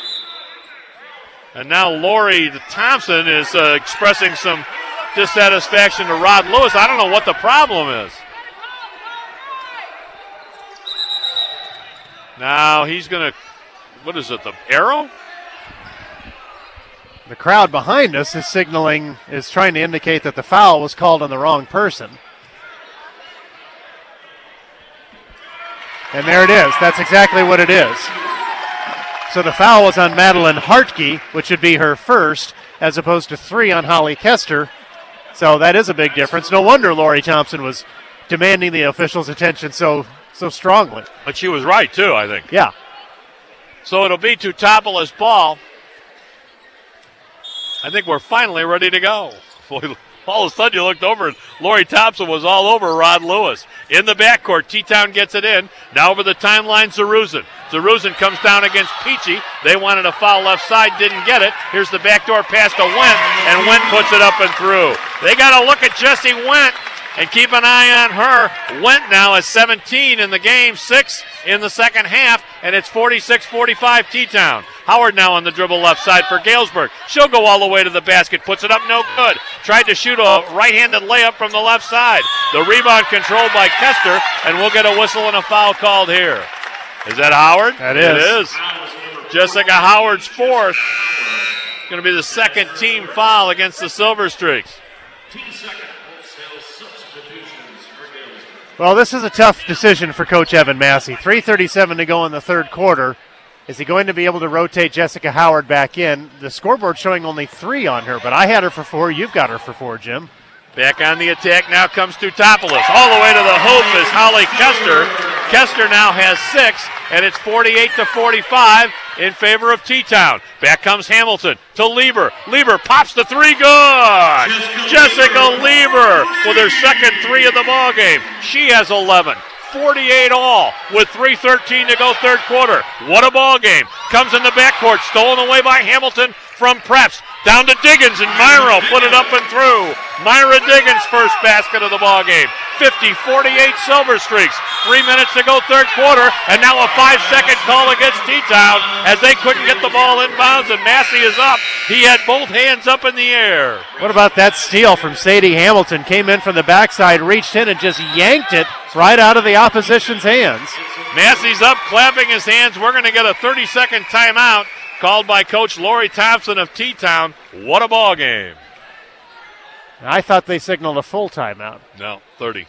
And now Lori Thompson is uh, expressing some dissatisfaction to Rod Lewis. I don't know what the problem is. Now he's going to, what is it, the arrow? The crowd behind us is signaling, is trying to indicate that the foul was called on the wrong person. And there it is. That's exactly what it is. So the foul was on Madeline Hartke, which would be her first, as opposed to three on Holly Kester. So that is a big difference. No wonder Lori Thompson was demanding the officials' attention so so strongly. But she was right, too, I think. Yeah. So it'll be Teutopolis ball. I think we're finally ready to go. Boy, all of a sudden you looked over and Lori Thompson was all over Rod Lewis. In the backcourt, T-Town gets it in. Now over the timeline, Zaruzin. Zaruzen comes down against Peachy. They wanted a foul left side, didn't get it. Here's the backdoor pass to Went, and Went puts it up and through. They got to look at Jessie Went and keep an eye on her. Went now is seventeen in the game, six in the second half, and it's forty-six forty-five T-Town. Howard now on the dribble left side for Galesburg. She'll go all the way to the basket, puts it up, no good. Tried to shoot a right-handed layup from the left side. The rebound controlled by Kester, and we'll get a whistle and a foul called here. Is that Howard? That is. It is. Jessica Howard's fourth. Going to be the second team foul against the Silver Streaks. Well, this is a tough decision for Coach Evan Massey. three thirty-seven to go in the third quarter. Is he going to be able to rotate Jessica Howard back in? The scoreboard showing only three on her, but I had her for four. You've got her for four, Jim. Back on the attack now comes Tutopoulos. All the way to the hoop is Holly Kester. Kester now has six, and it's forty-eight to forty-five in favor of T-Town. Back comes Hamilton to Lieber. Lieber pops the three, good! Jessica Lieber with her second three of the ball game. She has eleven. forty-eight all with three thirteen to go third quarter. What a ball game. Comes in the backcourt, stolen away by Hamilton from Preps. Down to Diggins, and Myra put it up and through. Myra Diggins' first basket of the ball game. fifty forty-eight Silver Streaks. Three minutes to go third quarter, and now a five-second call against T-Town as they couldn't get the ball inbounds, and Massey is up. He had both hands up in the air. What about that steal from Sadie Hamilton? Came in from the backside, reached in, and just yanked it right out of the opposition's hands. Massey's up, clapping his hands. We're going to get a thirty-second timeout called by Coach Lori Thompson of T-Town. What a ball game. I thought they signaled a full timeout. No, thirty.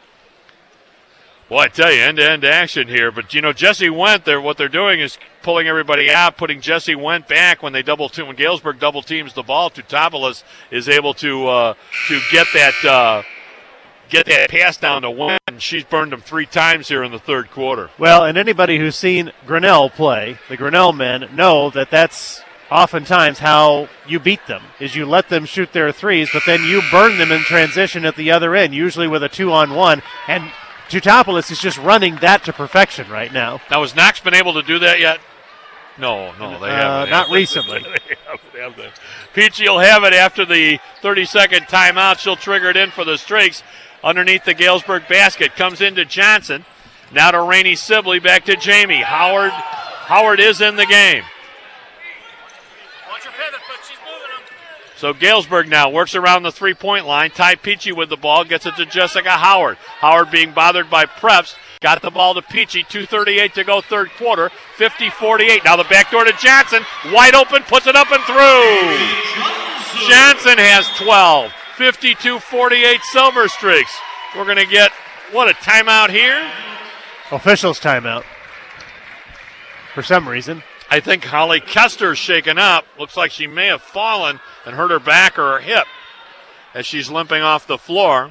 Well, I tell you, end-to-end action here. But, you know, Jessie Went, there, what they're doing is pulling everybody out, putting Jessie Went back when they double team, when Galesburg double teams the ball. Tutopoulos is able to uh, to get that uh, get that pass down to Went. She's burned them three times here in the third quarter. Well, and anybody who's seen Grinnell play, the Grinnell men, know that that's oftentimes how you beat them, is you let them shoot their threes, but then you burn them in transition at the other end, usually with a two-on-one. And Tutopoulos is just running that to perfection right now. Now, has Knox been able to do that yet? No, no, they uh, haven't. Not recently. they haven't, they Peachy will have it after the thirty-second timeout. She'll trigger it in for the Streaks. Underneath the Galesburg basket, comes into Johnson. Now to Rainey Sibley, back to Jamie. Howard Howard is in the game. So Galesburg now works around the three-point line. Ty Peachy with the ball, gets it to Jessica Howard. Howard being bothered by Preps. Got the ball to Peachy, two thirty-eight to go third quarter, fifty forty-eight. Now the backdoor to Johnson, wide open, puts it up and through. Johnson has twelve. fifty-two forty-eight Silver Streaks. We're going to get, what, a timeout here? Officials timeout. For some reason. I think Holly Kester's shaken up. Looks like she may have fallen and hurt her back or her hip as she's limping off the floor.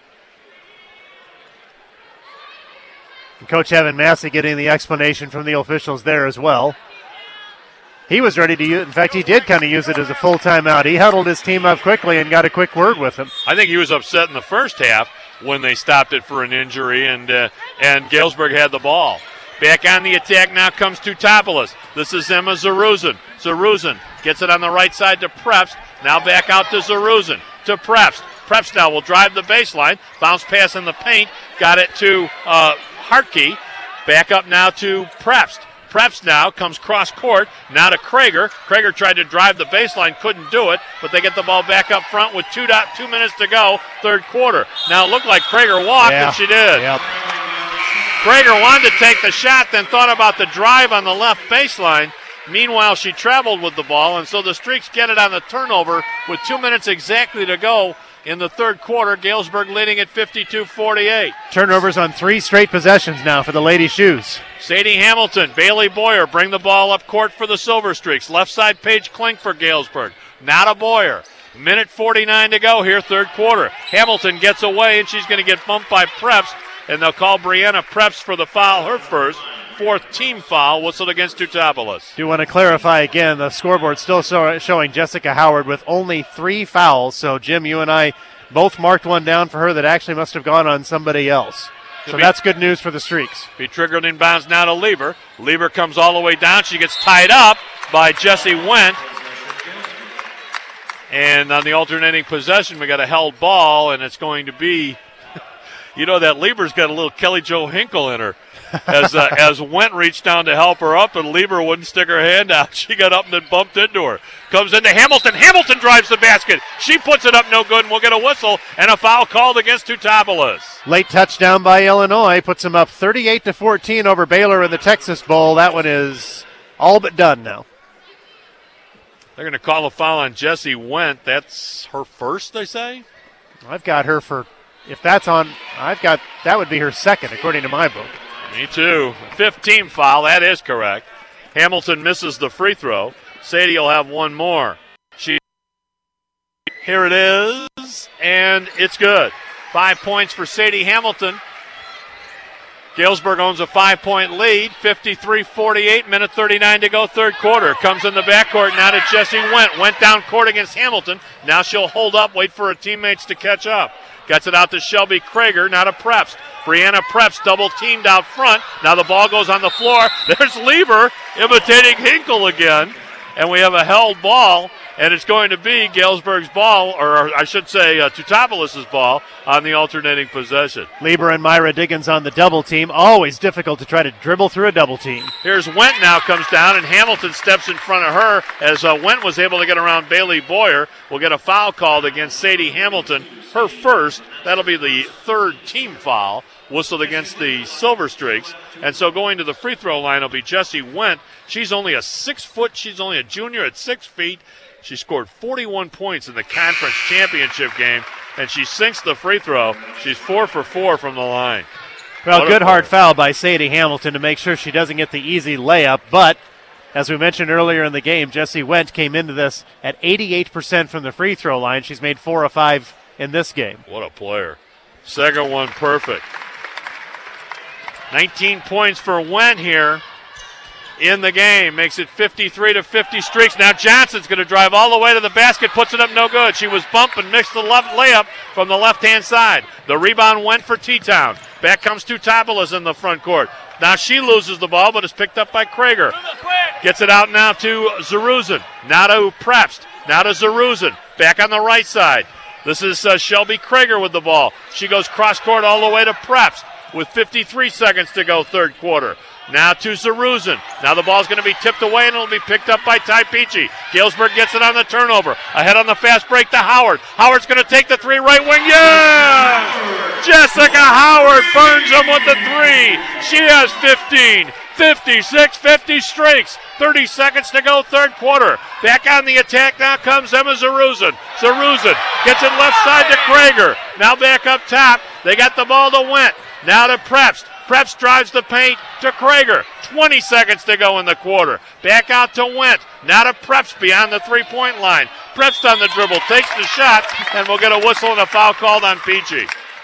And Coach Evan Massey getting the explanation from the officials there as well. He was ready to use, in fact, he did kind of use it as a full timeout. He huddled his team up quickly and got a quick word with him. I think he was upset in the first half when they stopped it for an injury, and uh, and Galesburg had the ball. Back on the attack now comes Tutopoulos. This is Emma Zaruzen. Zaruzen gets it on the right side to Preps. Now back out to Zaruzen. To Preps. Preps now will drive the baseline. Bounce pass in the paint. Got it to uh, Hartke. Back up now to Preps. Preps now comes cross court, now to Krager. Krager tried to drive the baseline, couldn't do it, but they get the ball back up front with two, dot, two minutes to go, third quarter. Now it looked like Krager walked, yeah. and she did. Yep. Krager wanted to take the shot, then thought about the drive on the left baseline. Meanwhile, she traveled with the ball, and so the Streaks get it on the turnover with two minutes exactly to go in the third quarter. Galesburg leading at fifty-two forty-eight. Turnovers on three straight possessions now for the Lady Shoes. Sadie Hamilton, Bailey Boyer bring the ball up court for the Silver Streaks. Left side Paige Klink for Galesburg. Now to Boyer. Minute forty-nine to go here, third quarter. Hamilton gets away, and she's going to get bumped by Preps, and they'll call Brianna Preps for the foul, her first. Fourth team foul whistled against Tutopoulos. Do want to clarify again, the scoreboard still show, showing Jessica Howard with only three fouls. So, Jim, you and I both marked one down for her that actually must have gone on somebody else. So be, that's good news for the Streaks. Be triggered inbounds now to Lieber. Lieber comes all the way down. She gets tied up by Jesse Wendt. And on the alternating possession, we got a held ball, and it's going to be, you know, that Lieber's got a little Kelly Jo Hinkle in her. As uh, as Wendt reached down to help her up, and Lieber wouldn't stick her hand out. She got up and then bumped into her. Comes into Hamilton. Hamilton drives the basket. She puts it up no good, and we'll get a whistle and a foul called against Teutopolis. Late touchdown by Illinois puts them up thirty-eight to fourteen over Baylor in the Texas Bowl. That one is all but done now. They're going to call a foul on Jessie Wendt. That's her first, they say? I've got her for, if that's on, I've got, that would be her second, according to my book. Me too. Fifth team foul, that is correct. Hamilton misses the free throw. Sadie will have one more. She, here it is, and it's good. Five points for Sadie Hamilton. Galesburg owns a five-point lead, fifty-three forty-eight, minute thirty-nine to go, third quarter. Comes in the backcourt now to Jessie Wendt. Went down court against Hamilton. Now she'll hold up, wait for her teammates to catch up. Gets it out to Shelby Krager, now to Preps. Brianna Preps double-teamed out front. Now the ball goes on the floor. There's Lieber imitating Hinkle again. And we have a held ball, and it's going to be Galesburg's ball, or I should say uh, Teutopolis' ball, on the alternating possession. Lieber and Myra Diggins on the double team. Always difficult to try to dribble through a double team. Here's Wendt now comes down, and Hamilton steps in front of her as uh, Wendt was able to get around Bailey Boyer. We'll get a foul called against Sadie Hamilton. Her first. That'll be the third team foul whistled against the Silver Streaks. And so going to the free throw line will be Jessie Wendt. She's only a six foot, she's only a junior at six feet. She scored forty-one points in the conference championship game, and she sinks the free throw. She's four for four from the line. Well, what good hard foul by Sadie Hamilton to make sure she doesn't get the easy layup. But as we mentioned earlier in the game, Jessie Wendt came into this at eighty-eight percent from the free throw line. She's made four of five in this game. What a player. Second one perfect. nineteen points for Wendt here in the game. Makes it fifty-three to fifty Streaks. Now Johnson's going to drive all the way to the basket. Puts it up no good. She was bumped and missed the left layup from the left-hand side. The rebound went for T-Town. Back comes Teutopolis in the front court. Now she loses the ball, but it's picked up by Krager. Gets it out now to Zaruzin. Now to Prepst. Now to Zaruzin. Back on the right side. This is uh, Shelby Krager with the ball. She goes cross-court all the way to Prepst with fifty-three seconds to go, third quarter. Now to Zaruzin. Now the ball's going to be tipped away, and it'll be picked up by Ty Peachy. Galesburg gets it on the turnover. Ahead on the fast break to Howard. Howard's going to take the three, right wing. Yeah! Jessica Howard burns him with the three. She has fifteen. fifty-six fifty Streaks. thirty seconds to go, third quarter. Back on the attack now comes Emma Zaruzin. Zaruzin gets it left side to Krager. Now back up top. They got the ball to Wendt. Now to Prepst. Prepst drives the paint to Krager. twenty seconds to go in the quarter. Back out to Wendt. Now to Prepst beyond the three-point line. Prepst on the dribble, takes the shot, and we'll get a whistle and a foul called on Peachy.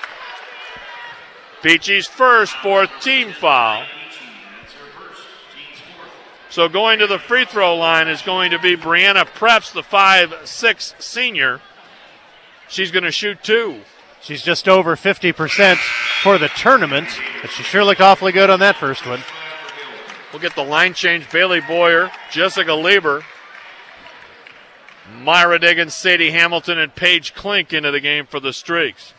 Peachy's first, fourth team foul. So going to the free throw line is going to be Brianna Prepst, the five six senior. She's going to shoot two. She's just over fifty percent for the tournament, but she sure looked awfully good on that first one. We'll get the line change. Bailey Boyer, Jessica Lieber, Myra Diggins, Sadie Hamilton, and Paige Klink into the game for the Streaks.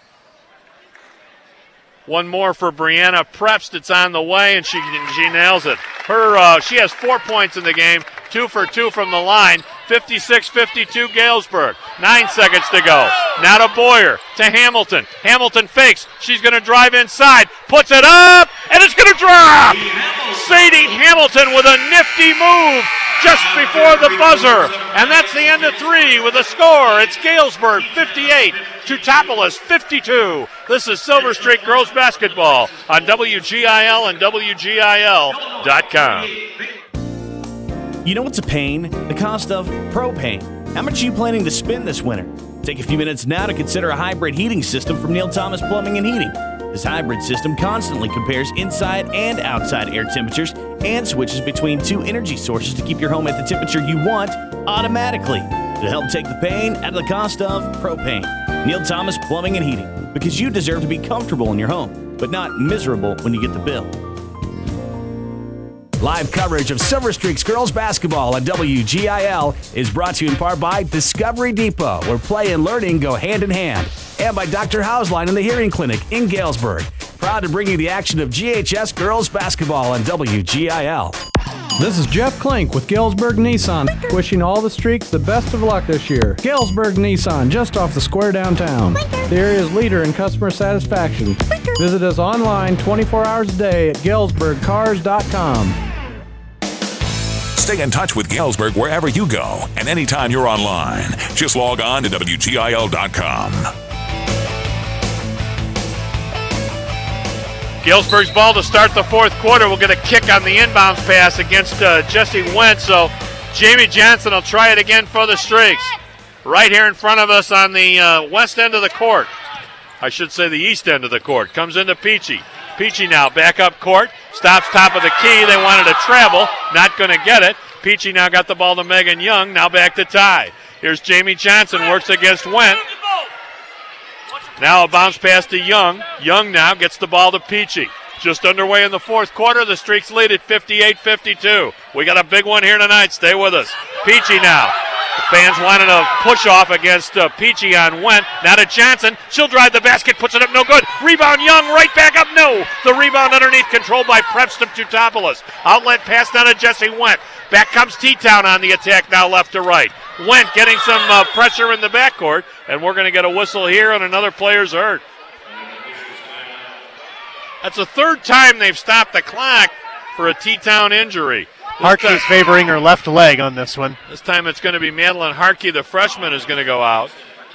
One more for Brianna Prepst. It's on the way, and she she nails it. Her uh, she has four points in the game, two for two from the line. fifty-six fifty-two Galesburg. Nine seconds to go. Now to Boyer, to Hamilton. Hamilton fakes. She's going to drive inside. Puts it up, and it's going to drop. Sadie Hamilton with a nifty move just before the buzzer. And that's the end of three with a score. It's Galesburg fifty-eight, Teutopolis fifty-two. This is Silver Streak Girls Basketball on W G I L and W G I L dot com. You know what's a pain? The cost of propane. How much are you planning to spend this winter? Take a few minutes now to consider a hybrid heating system from Neil Thomas Plumbing and Heating. This hybrid system constantly compares inside and outside air temperatures and switches between two energy sources to keep your home at the temperature you want automatically to help take the pain out of the cost of propane. Neil Thomas Plumbing and Heating, because you deserve to be comfortable in your home. but not miserable when you get the bill. Live coverage of Silver Streaks girls basketball on W G I L is brought to you in part by Discovery Depot, where play and learning go hand in hand, and by Doctor Hauslein and the Hearing Clinic in Galesburg. Proud to bring you the action of G H S girls basketball on W G I L. This is Jeff Klink with Galesburg Nissan, wishing all the Streaks the best of luck this year. Galesburg Nissan, just off the square downtown. The area's leader in customer satisfaction. Visit us online twenty-four hours a day at galesburg cars dot com. Stay in touch with Galesburg wherever you go and anytime you're online. Just log on to W G I L dot com. Galesburg's ball to start the fourth quarter. We'll get a kick on the inbounds pass against uh, Jesse Wentz. So Jamie Johnson will try it again for the Streaks. Right here in front of us on the uh, west end of the court. I should say the east end of the court. Comes into Peachy. Peachy now back up court. Stops top of the key. They wanted to travel. Not going to get it. Peachy now got the ball to Megan Young. Now back to Ty. Here's Jamie Johnson. Works against Went. Now a bounce pass to Young. Young now gets the ball to Peachy. Just underway in the fourth quarter. The Streaks lead at fifty-eight fifty-two. We got a big one here tonight. Stay with us. Peachy now. The fans wanted a push-off against uh, Peachy on Went. Now to Johnson. She'll drive the basket. Puts it up. No good. Rebound Young. Right back up. No. The rebound underneath. Controlled by Preston Tutopoulos. Outlet pass down to Jesse Went. Back comes T-Town on the attack now left to right. Went getting some uh, pressure in the backcourt. And we're going to get a whistle here and another player's hurt. That's the third time they've stopped the clock for a T-Town injury. Harkey's favoring her left leg on this one. This time it's going to be Madeline Harkey, the freshman, is going to go out.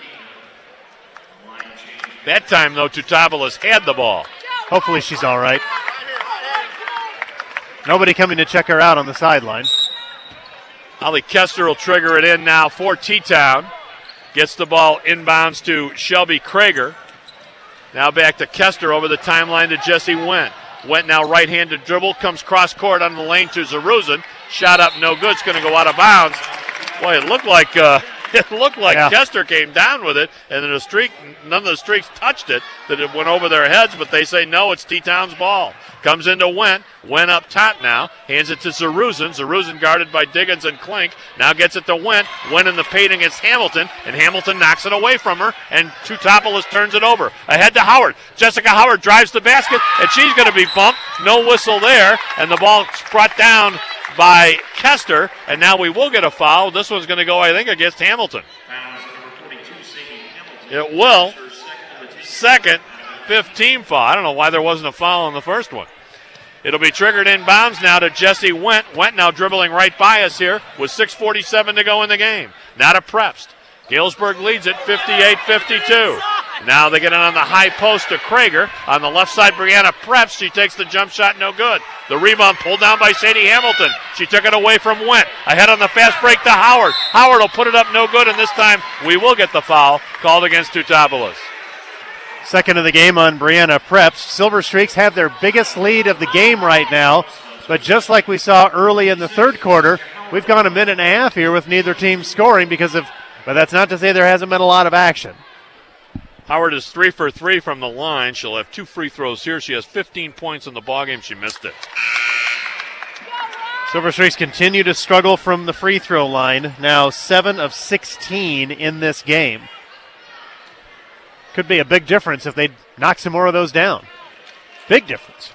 That time, though, Tutopoulos had the ball. Hopefully she's all right. Nobody coming to check her out on the sideline. Holly Kester will trigger it in now for T-Town. Gets the ball inbounds to Shelby Krager. Now back to Kester over the timeline to Jesse Went. Went now right-handed dribble, comes cross-court on the lane to Zaruzin. Shot up, no good. It's going to go out of bounds. Boy, it looked like uh, it looked like yeah. Kester came down with it, and then the streak, none of the Streaks touched it. That it went over their heads, but they say no, it's T-Town's ball. Comes into Went. Went up top now. Hands it to Zaruzin. Zaruzin guarded by Diggins and Klink. Now gets it to Went. Went in the paint against Hamilton, and Hamilton knocks it away from her, and Tutopoulos turns it over. Ahead to Howard. Jessica Howard drives the basket, and she's going to be bumped. No whistle there, and the ball's brought down by Kester, and now we will get a foul. This one's going to go, I think, against Hamilton. It will. Second, fifteen foul. I don't know why there wasn't a foul on the first one. It'll be triggered inbounds now to Jesse Went. Went now dribbling right by us here with six forty-seven to go in the game. Now to Prepst. Galesburg leads it fifty-eight fifty-two. Now they get it on the high post to Krager. On the left side, Brianna Prepst. She takes the jump shot, no good. The rebound pulled down by Sadie Hamilton. She took it away from Went. Ahead on the fast break to Howard. Howard will put it up, no good, and this time we will get the foul called against Tutopoulos. Second of the game on Brianna Prepst. Silver Streaks have their biggest lead of the game right now, but just like we saw early in the third quarter, we've gone a minute and a half here with neither team scoring because of, but that's not to say there hasn't been a lot of action. Howard is three for three from the line. She'll have two free throws here. She has fifteen points in the ballgame. She missed it. Silver Streaks continue to struggle from the free throw line. Now seven of sixteen in this game. Could be a big difference if they knock some more of those down. Big difference.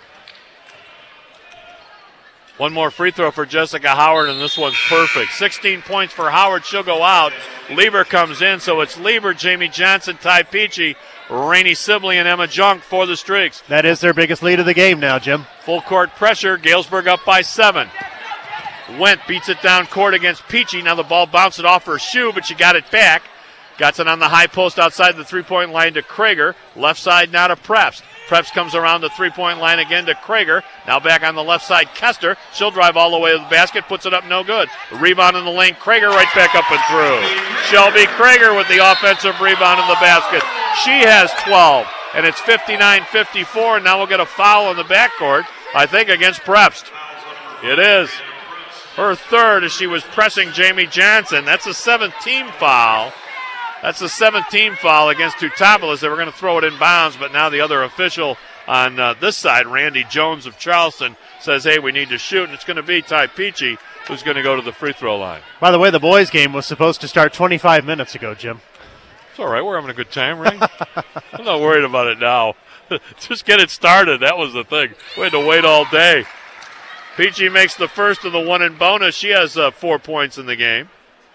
One more free throw for Jessica Howard, and this one's perfect. sixteen points for Howard. She'll go out. Lieber comes in, so it's Lieber, Jamie Johnson, Ty Peachy, Rainey Sibley, and Emma Junk for the Streaks. That is their biggest lead of the game now, Jim. Full court pressure. Galesburg up by seven. Went beats it down court against Peachy. Now the ball bounced it off her shoe, but she got it back. Got it on the high post outside the three-point line to Krager. Left side now to Prepst. Prepst comes around the three-point line again to Krager. Now back on the left side, Kester. She'll drive all the way to the basket, puts it up, no good. The rebound in the lane, Krager right back up and through. Shelby Krager with the offensive rebound in the basket. She has twelve, and it's fifty-nine fifty-four, and now we'll get a foul in the backcourt, I think, against Prepst. It is her third as she was pressing Jamie Johnson. That's a seventh-team foul. That's a seventh-team foul against Tutopoulos. They were going to throw it in bounds, but now the other official on uh, this side, Randy Jones of Charleston says, hey, we need to shoot, and it's going to be Ty Peachy who's going to go to the free throw line. By the way, the boys' game was supposed to start twenty-five minutes ago, Jim. It's all right. We're having a good time, right? I'm not worried about it now. Just get it started. That was the thing. We had to wait all day. Peachy makes the first of the one in bonus. She has uh, four points in the game.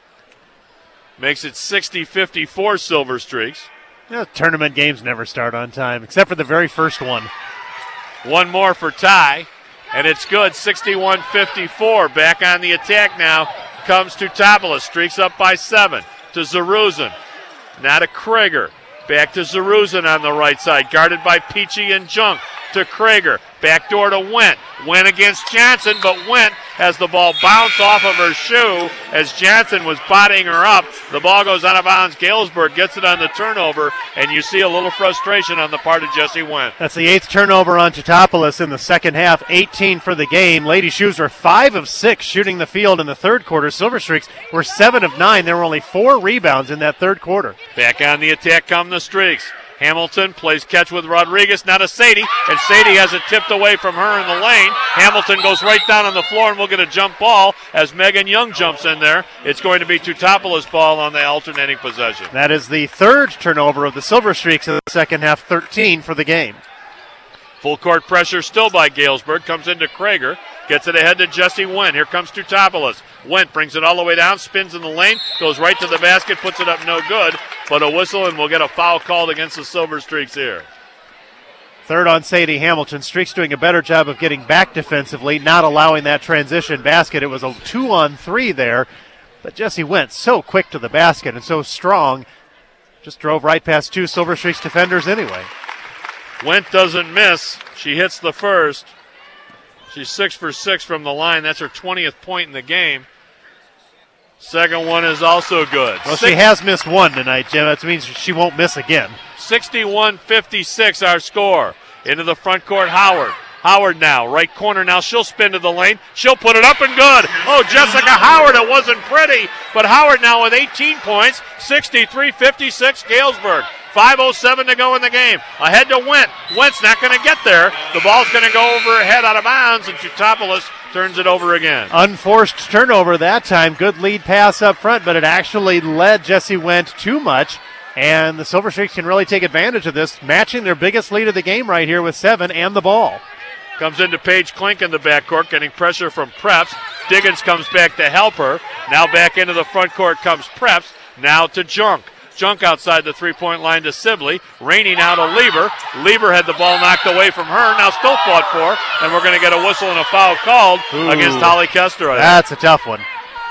Makes it sixty fifty-four Silver Streaks. Yeah, tournament games never start on time, except for the very first one. One more for Ty, and it's good. sixty-one fifty-four. Back on the attack now comes to Topolis. Streaks up by seven to Zaruzin. Now to Krager. Back to Zaruzin on the right side, guarded by Peachy and Junk. To Krager. Backdoor to Went. Went against Johnson, but Went has the ball bounce off of her shoe as Johnson was bodying her up. The ball goes out of bounds. Galesburg gets it on the turnover, and you see a little frustration on the part of Jesse Went. That's the eighth turnover on Teutopolis in the second half, eighteen for the game. Lady Shoes were five of six shooting the field in the third quarter. Silver Streaks were seven of nine. There were only four rebounds in that third quarter. Back on the attack come the Streaks. Hamilton plays catch with Rodriguez, now to Sadie, and Sadie has it tipped away from her in the lane. Hamilton goes right down on the floor, and we'll get a jump ball as Megan Young jumps in there. It's going to be Teutopolis ball on the alternating possession. That is the third turnover of the Silver Streaks in the second half, thirteen for the game. Full court pressure still by Galesburg, comes into Krager, gets it ahead to Jesse Went. Here comes Teutopolis. Went brings it all the way down, spins in the lane, goes right to the basket, puts it up no good, but a whistle, and we'll get a foul called against the Silver Streaks here. Third on Sadie Hamilton. Streaks doing a better job of getting back defensively, not allowing that transition basket. It was a two on three there, but Jesse Went so quick to the basket and so strong, just drove right past two Silver Streaks defenders anyway. Went doesn't miss. She hits the first. She's six for six from the line. That's her twentieth point in the game. Second one is also good. Well, Six- she has missed one tonight, Jim. That means she won't miss again. sixty-one fifty-six our score. Into the front court, Howard. Howard now, right corner now. She'll spin to the lane. She'll put it up and good. Oh, Jessica Howard, it wasn't pretty. But Howard now with eighteen points, sixty-three fifty-six Galesburg. five oh seven to go in the game. Ahead to Went. Went's not going to get there. The ball's going to go over her head out of bounds, and Teutopolis turns it over again. Unforced turnover that time. Good lead pass up front, but it actually led Jesse Went too much. And the Silver Streaks can really take advantage of this, matching their biggest lead of the game right here with seven and the ball. Comes into Paige Klink in the backcourt, getting pressure from Preps. Diggins comes back to help her. Now back into the front court comes Preps. Now to Junk. Junk outside the three-point line to Sibley. Rainey now to Lieber. Lieber had the ball knocked away from her. Now still fought for, and we're going to get a whistle and a foul called Ooh, against Holly Kester. That's a tough one.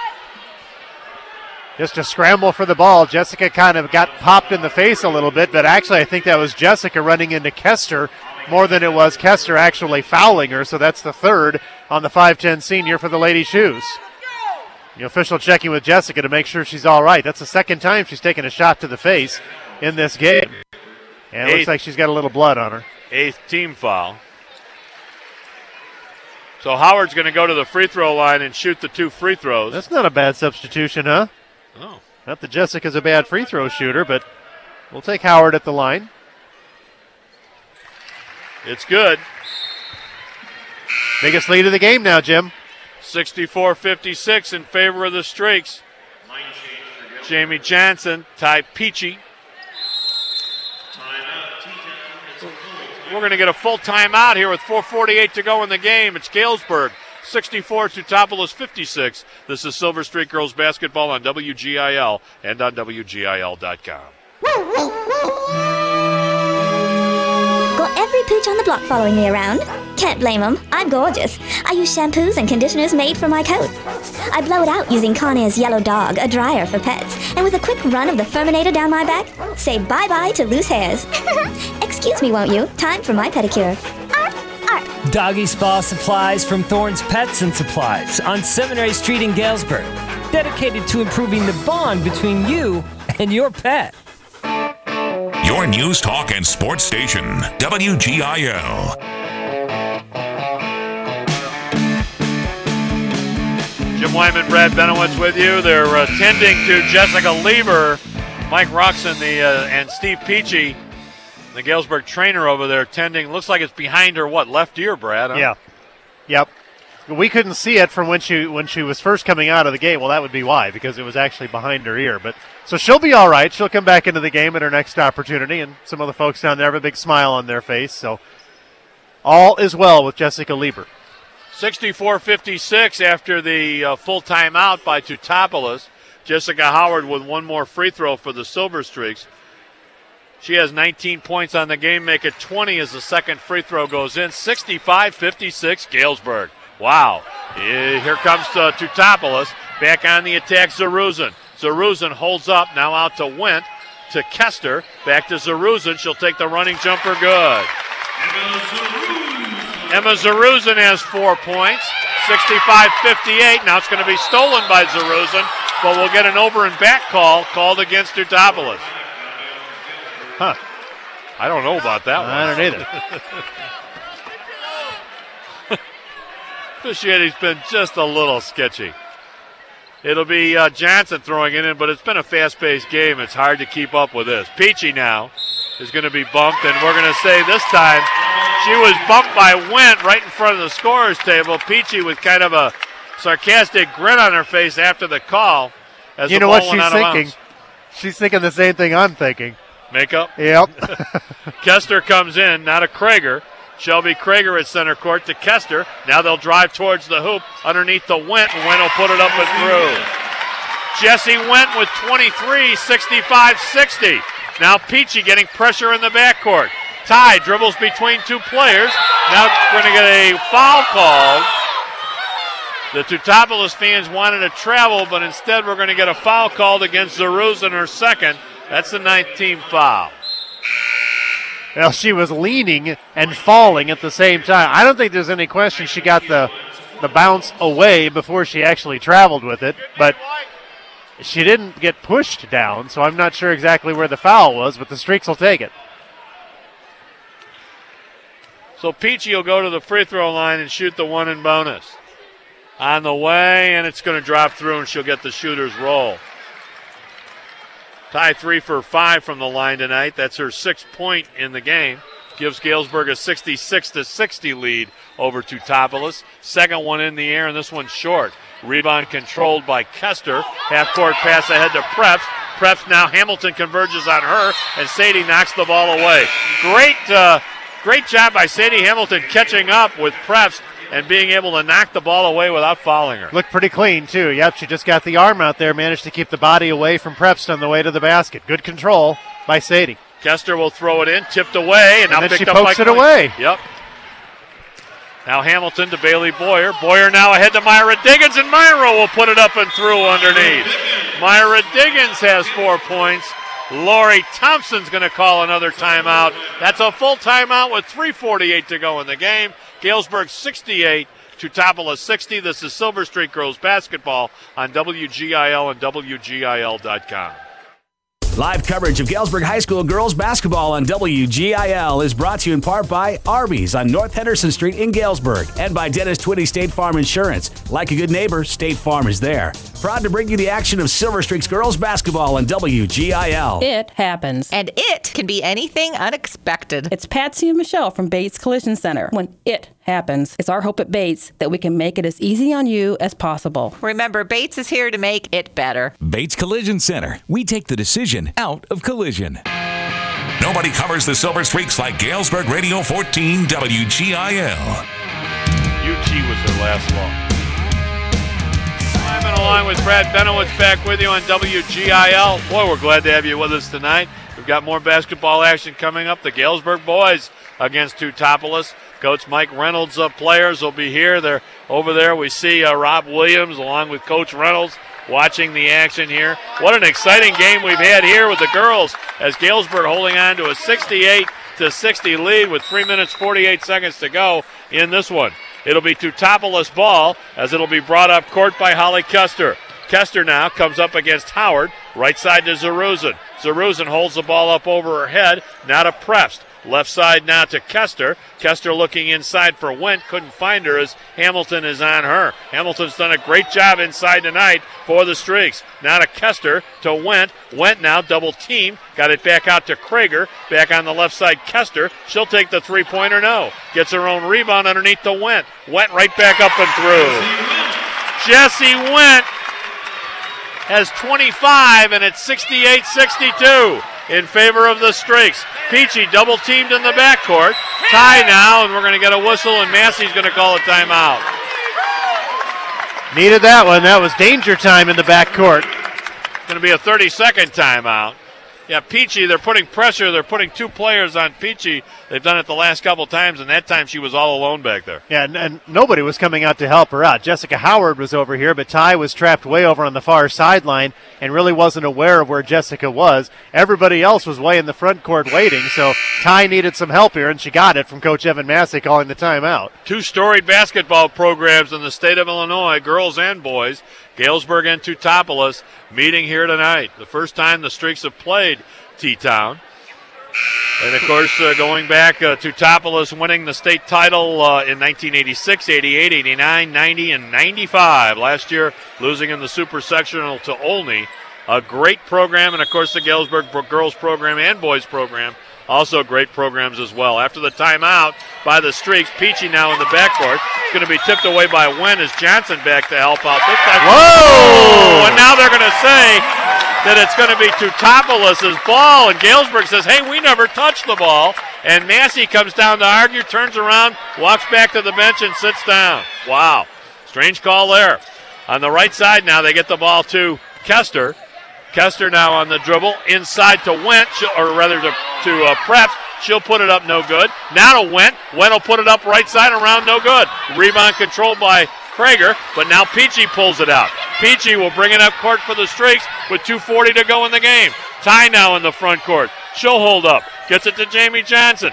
Just a scramble for the ball. Jessica kind of got popped in the face a little bit, but actually I think that was Jessica running into Kester more than it was Kester actually fouling her, so that's the third on the five ten senior for the Lady Shoes. The official checking with Jessica to make sure she's all right. That's the second time she's taken a shot to the face in this game. And it looks like she's got a little blood on her. Eighth team foul. So Howard's going to go to the free throw line and shoot the two free throws. That's not a bad substitution, huh? Oh. Not that Jessica's a bad free throw shooter, but we'll take Howard at the line. It's good. Biggest lead of the game now, Jim. sixty-four fifty-six in favor of the Streaks. Jamie Johnson, Ty Peachy. We're going to get a full timeout here with four forty-eight to go in the game. It's Galesburg, sixty-four, Teutopolis, fifty-six. This is Silver Streak Girls Basketball on W G I L and on W G I L dot com. Got every pooch on the block following me around. Can't blame them. I'm gorgeous. I use shampoos and conditioners made for my coat. I blow it out using Conair's Yellow Dog, a dryer for pets. And with a quick run of the Furminator down my back, say bye-bye to loose hairs. Excuse me, won't you? Time for my pedicure. Arf, arf. Doggy Spa Supplies from Thorne's Pets and Supplies on Seminary Street in Galesburg. Dedicated to improving the bond between you and your pet. Your news, talk, and sports station, W G I L. Jim Wyman, Brad Benowitz with you. They're uh, tending to Jessica Lieber, Mike Roxon, the uh, and Steve Peachy The Galesburg trainer over there tending, looks like it's behind her, what, left ear, Brad? Huh? Yeah. Yep. We couldn't see it from when she when she was first coming out of the gate. Well, that would be why, because it was actually behind her ear. But so she'll be all right. She'll come back into the game at her next opportunity, and some of the folks down there have a big smile on their face. So all is well with Jessica Lieber. sixty-four fifty-six after the uh, full timeout by Teutopolis. Jessica Howard with one more free throw for the Silver Streaks. She has nineteen points on the game, make it twenty as the second free throw goes in. sixty-five fifty-six Galesburg. Wow. Here comes uh, Teutopolis. Back on the attack, Zaruzin. Zaruzin holds up, now out to Went, to Kester. Back to Zaruzin. She'll take the running jumper good. Emma Zaruzin has four points. sixty-five fifty-eight. Now it's going to be stolen by Zaruzin, but we'll get an over and back call called against Teutopolis. Huh. I don't know about that one. I don't either. Officiating's been just a little sketchy. It'll be uh, Johnson throwing it in, but it's been a fast-paced game. It's hard to keep up with this. Peachy now is going to be bumped, and we're going to say this time she was bumped by Went right in front of the scorer's table. Peachy with kind of a sarcastic grin on her face after the call. As you the know what ball she's went out of thinking? bounds. She's thinking the same thing I'm thinking. Makeup? Yep. Kester comes in, now to Krager. Shelby Krager at center court to Kester. Now they'll drive towards the hoop underneath the Went, and Went will put it up and through. Jesse Went with twenty-three, sixty-five sixty. Now Peachy getting pressure in the backcourt. Ty dribbles between two players. Now we're going to get a foul called. The Teutopolis fans wanted to travel, but instead we're going to get a foul called against Zaruzin, her second. That's the ninth team foul. Well, she was leaning and falling at the same time. I don't think there's any question she got the the bounce away before she actually traveled with it, but she didn't get pushed down, so I'm not sure exactly where the foul was, but the Streaks will take it. So Peachy will go to the free throw line and shoot the one in bonus. On the way, and it's going to drop through, and she'll get the shooter's roll. Ty three for five from the line tonight. That's her sixth point in the game. Gives Galesburg a sixty-six to sixty lead over Teutopolis. Second one in the air, and this one's short. Rebound controlled by Kester. Half-court pass ahead to Preps. Preps now Hamilton converges on her, and Sadie knocks the ball away. Great, uh, great job by Sadie Hamilton catching up with Preps and being able to knock the ball away without fouling her. Looked pretty clean, too. Yep, she just got the arm out there, managed to keep the body away from Preps on the way to the basket. Good control by Sadie. Kester will throw it in, tipped away, and, and now then picked she up pokes by it Queen. away. Yep. Now Hamilton to Bailey Boyer. Boyer now ahead to Myra Diggins, and Myra will put it up and through underneath. Myra Diggins has four points. Lori Thompson's going to call another timeout. That's a full timeout with three forty-eight to go in the game. Galesburg sixty-eight, Teutopolis sixty. This is Silver Streak Girls Basketball on W G I L and W G I L dot com. Live coverage of Galesburg High School girls basketball on W G I L is brought to you in part by Arby's on North Henderson Street in Galesburg and by Dennis Twitty State Farm Insurance. Like a good neighbor, State Farm is there. Proud to bring you the action of Silver Streaks girls basketball on W G I L. It happens. And it can be anything unexpected. It's Patsy and Michelle from Bates Collision Center. When it happens, it's our hope at Bates that we can make it as easy on you as possible. Remember, Bates is here to make it better. Bates Collision Center. We take the decision out of collision. Nobody covers the Silver Streaks like Galesburg Radio fourteen W G I L. U G was their last law. Simon along with Brad Benowitz back with you on W G I L. Boy, we're glad to have you with us tonight. We've got more basketball action coming up. The Galesburg boys against Teutopolis. Coach Mike Reynolds' uh, players will be here. They're over there. We see uh, Rob Williams along with Coach Reynolds watching the action here. What an exciting game we've had here with the girls as Galesburg holding on to a sixty-eight to sixty lead with three minutes forty-eight seconds to go in this one. It'll be Teutopolis ball as it'll be brought up court by Holly Kester. Kester now comes up against Howard. Right side to Zaruzin. Zaruzin holds the ball up over her head. Now to Prest. Left side now to Kester. Kester looking inside for Wendt. Couldn't find her as Hamilton is on her. Hamilton's done a great job inside tonight for the Streaks. Now to Kester, to Wendt. Wendt now double team. Got it back out to Krager. Back on the left side, Kester. She'll take the three-pointer, no. Gets her own rebound underneath to Wendt. Wendt right back up and through. Jessie Wendt has twenty-five, and it's sixty-eight sixty-two in favor of the Streaks. Peachy double teamed in the backcourt. Tie now, and we're going to get a whistle, and Massey's going to call a timeout. Needed that one. That was danger time in the backcourt. Going to be a thirty-second timeout. Yeah, Peachy, they're putting pressure. They're putting two players on Peachy. They've done it the last couple times, and that time she was all alone back there. Yeah, and, and nobody was coming out to help her out. Jessica Howard was over here, but Ty was trapped way over on the far sideline and really wasn't aware of where Jessica was. Everybody else was way in the front court waiting, so Ty needed some help here, and she got it from Coach Evan Massey calling the timeout. Two storied basketball programs in the state of Illinois, girls and boys. Galesburg and Teutopolis meeting here tonight. The first time the Streaks have played T-Town. And, of course, uh, going back, uh, Teutopolis winning the state title uh, in nineteen eighty-six, eighty-eight, eighty-nine, ninety, and ninety-five. Last year, losing in the super sectional to Olney. A great program, and, of course, the Galesburg girls program and boys program. Also great programs as well. After the timeout by the Streaks, Peachy now in the backcourt. It's going to be tipped away by Wendt as Johnson back to help out. This time. Whoa! And now they're going to say that it's going to be Teutopolis' ball, and Galesburg says, hey, we never touched the ball. And Massey comes down to argue, turns around, walks back to the bench, and sits down. Wow. Strange call there. On the right side now, they get the ball to Kester. Kester now on the dribble, inside to Wendt, or rather to, to uh, Preps. She'll put it up, no good. Now to Wendt. Wendt will put it up right side, around, no good. Rebound controlled by Krager, but now Peachy pulls it out. Peachy will bring it up court for the Streaks with two forty to go in the game. Ty now in the front court. She'll hold up. Gets it to Jamie Johnson.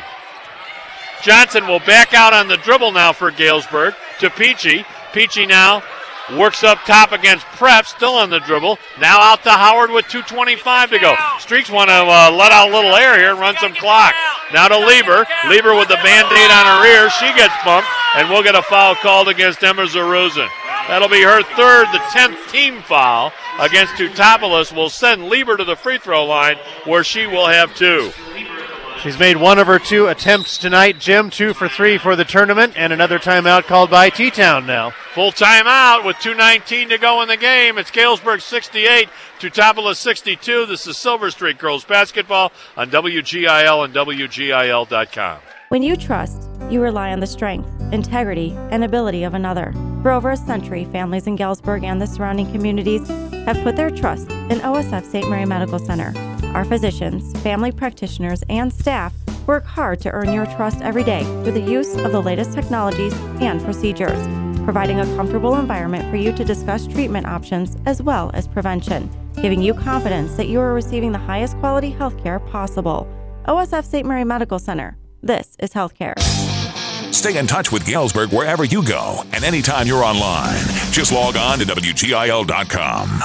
Johnson will back out on the dribble now for Galesburg to Peachy. Peachy now works up top against Prep, still on the dribble. Now out to Howard with two twenty-five to go. Streaks want to uh, let out a little air here and run some clock. Now to Lieber. Lieber with the Band-Aid on her ear. She gets bumped, and we'll get a foul called against Emma Zaruzin. That'll be her third, the tenth team foul against Teutopolis. Will send Lieber to the free throw line, where she will have two. She's made one of her two attempts tonight, Jim. Two for three for the tournament, and another timeout called by T-Town now. Full timeout with two nineteen to go in the game. It's Galesburg sixty-eight, Teutopolis sixty-two. This is Silver Streak Girls Basketball on W G I L and W G I L dot com. When you trust, you rely on the strength, integrity, and ability of another. For over a century, families in Galesburg and the surrounding communities have put their trust in O S F Saint Mary Medical Center. Our physicians, family practitioners, and staff work hard to earn your trust every day through the use of the latest technologies and procedures, providing a comfortable environment for you to discuss treatment options as well as prevention, giving you confidence that you are receiving the highest quality health care possible. O S F Saint Mary Medical Center. This is healthcare. Stay in touch with Galesburg wherever you go and anytime you're online. Just log on to W G I L dot com.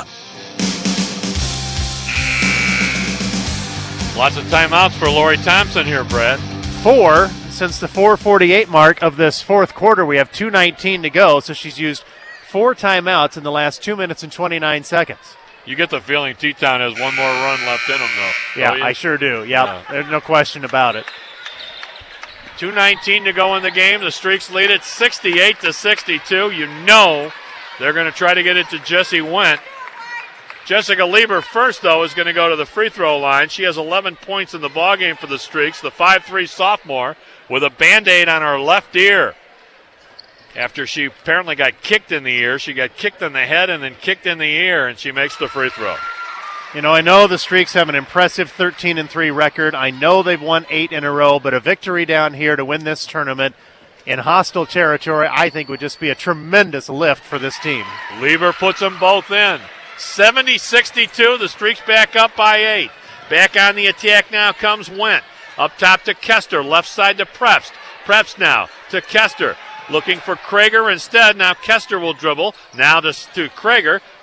Lots of timeouts for Lori Thompson here, Brad. Four since the four forty-eight mark of this fourth quarter. We have two nineteen to go, so she's used four timeouts in the last two minutes and twenty-nine seconds. You get the feeling T-Town has one more run left in them, though. Yeah, I sure do. Yeah, yeah, there's no question about it. two nineteen to go in the game. The Streaks lead it sixty-eight to sixty-two. You know they're going to try to get it to Jessie Wendt. Jessica Lieber first, though, is going to go to the free throw line. She has eleven points in the ballgame for the Streaks, the five three sophomore with a Band-Aid on her left ear. After she apparently got kicked in the ear, she got kicked in the head and then kicked in the ear, and she makes the free throw. You know, I know the Streaks have an impressive thirteen and three record. I know they've won eight in a row, but a victory down here to win this tournament in hostile territory, I think, would just be a tremendous lift for this team. Lieber puts them both in. seventy sixty-two, the Streaks back up by eight. Back on the attack now comes Wendt. Up top to Kester, left side to Preps. Preps now to Kester. Looking for Krager instead. Now Kester will dribble. Now to, to Krager.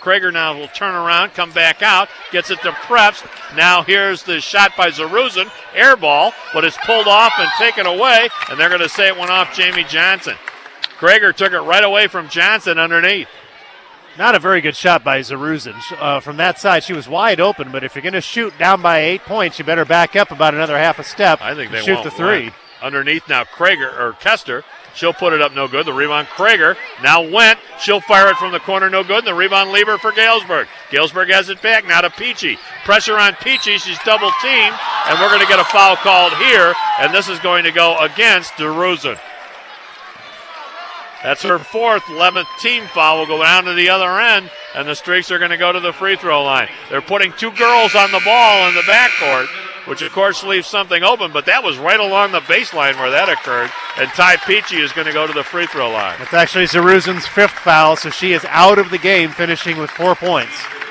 Krager now will turn around, come back out, gets it to Preps. Now here's the shot by Zaruzin, air ball, but it's pulled off and taken away, and they're going to say it went off Jamie Johnson. Krager took it right away from Johnson underneath. Not a very good shot by Zaruzin. Uh, from that side, she was wide open, but if you're going to shoot down by eight points, you better back up about another half a step. I think they shoot won't the three. win. Underneath now, Krager, or Kester. She'll put it up no good. The rebound, Krager. Now Went. She'll fire it from the corner, no good. And the rebound, Lieber for Galesburg. Galesburg has it back. Now to Peachy. Pressure on Peachy. She's double teamed. And we're going to get a foul called here. And this is going to go against DeRozan. That's her fourth, eleventh team foul. Will go down to the other end. And the Streaks are going to go to the free throw line. They're putting two girls on the ball in the backcourt, which of course leaves something open, but that was right along the baseline where that occurred, and Ty Peachy is going to go to the free throw line. It's actually Zaruzin's fifth foul, so she is out of the game, finishing with four points.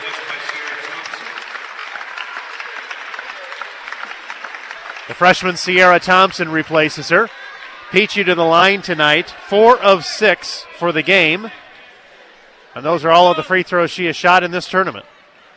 The freshman Sierra Thompson replaces her. Peachy to the line tonight, four of six for the game, and those are all of the free throws she has shot in this tournament.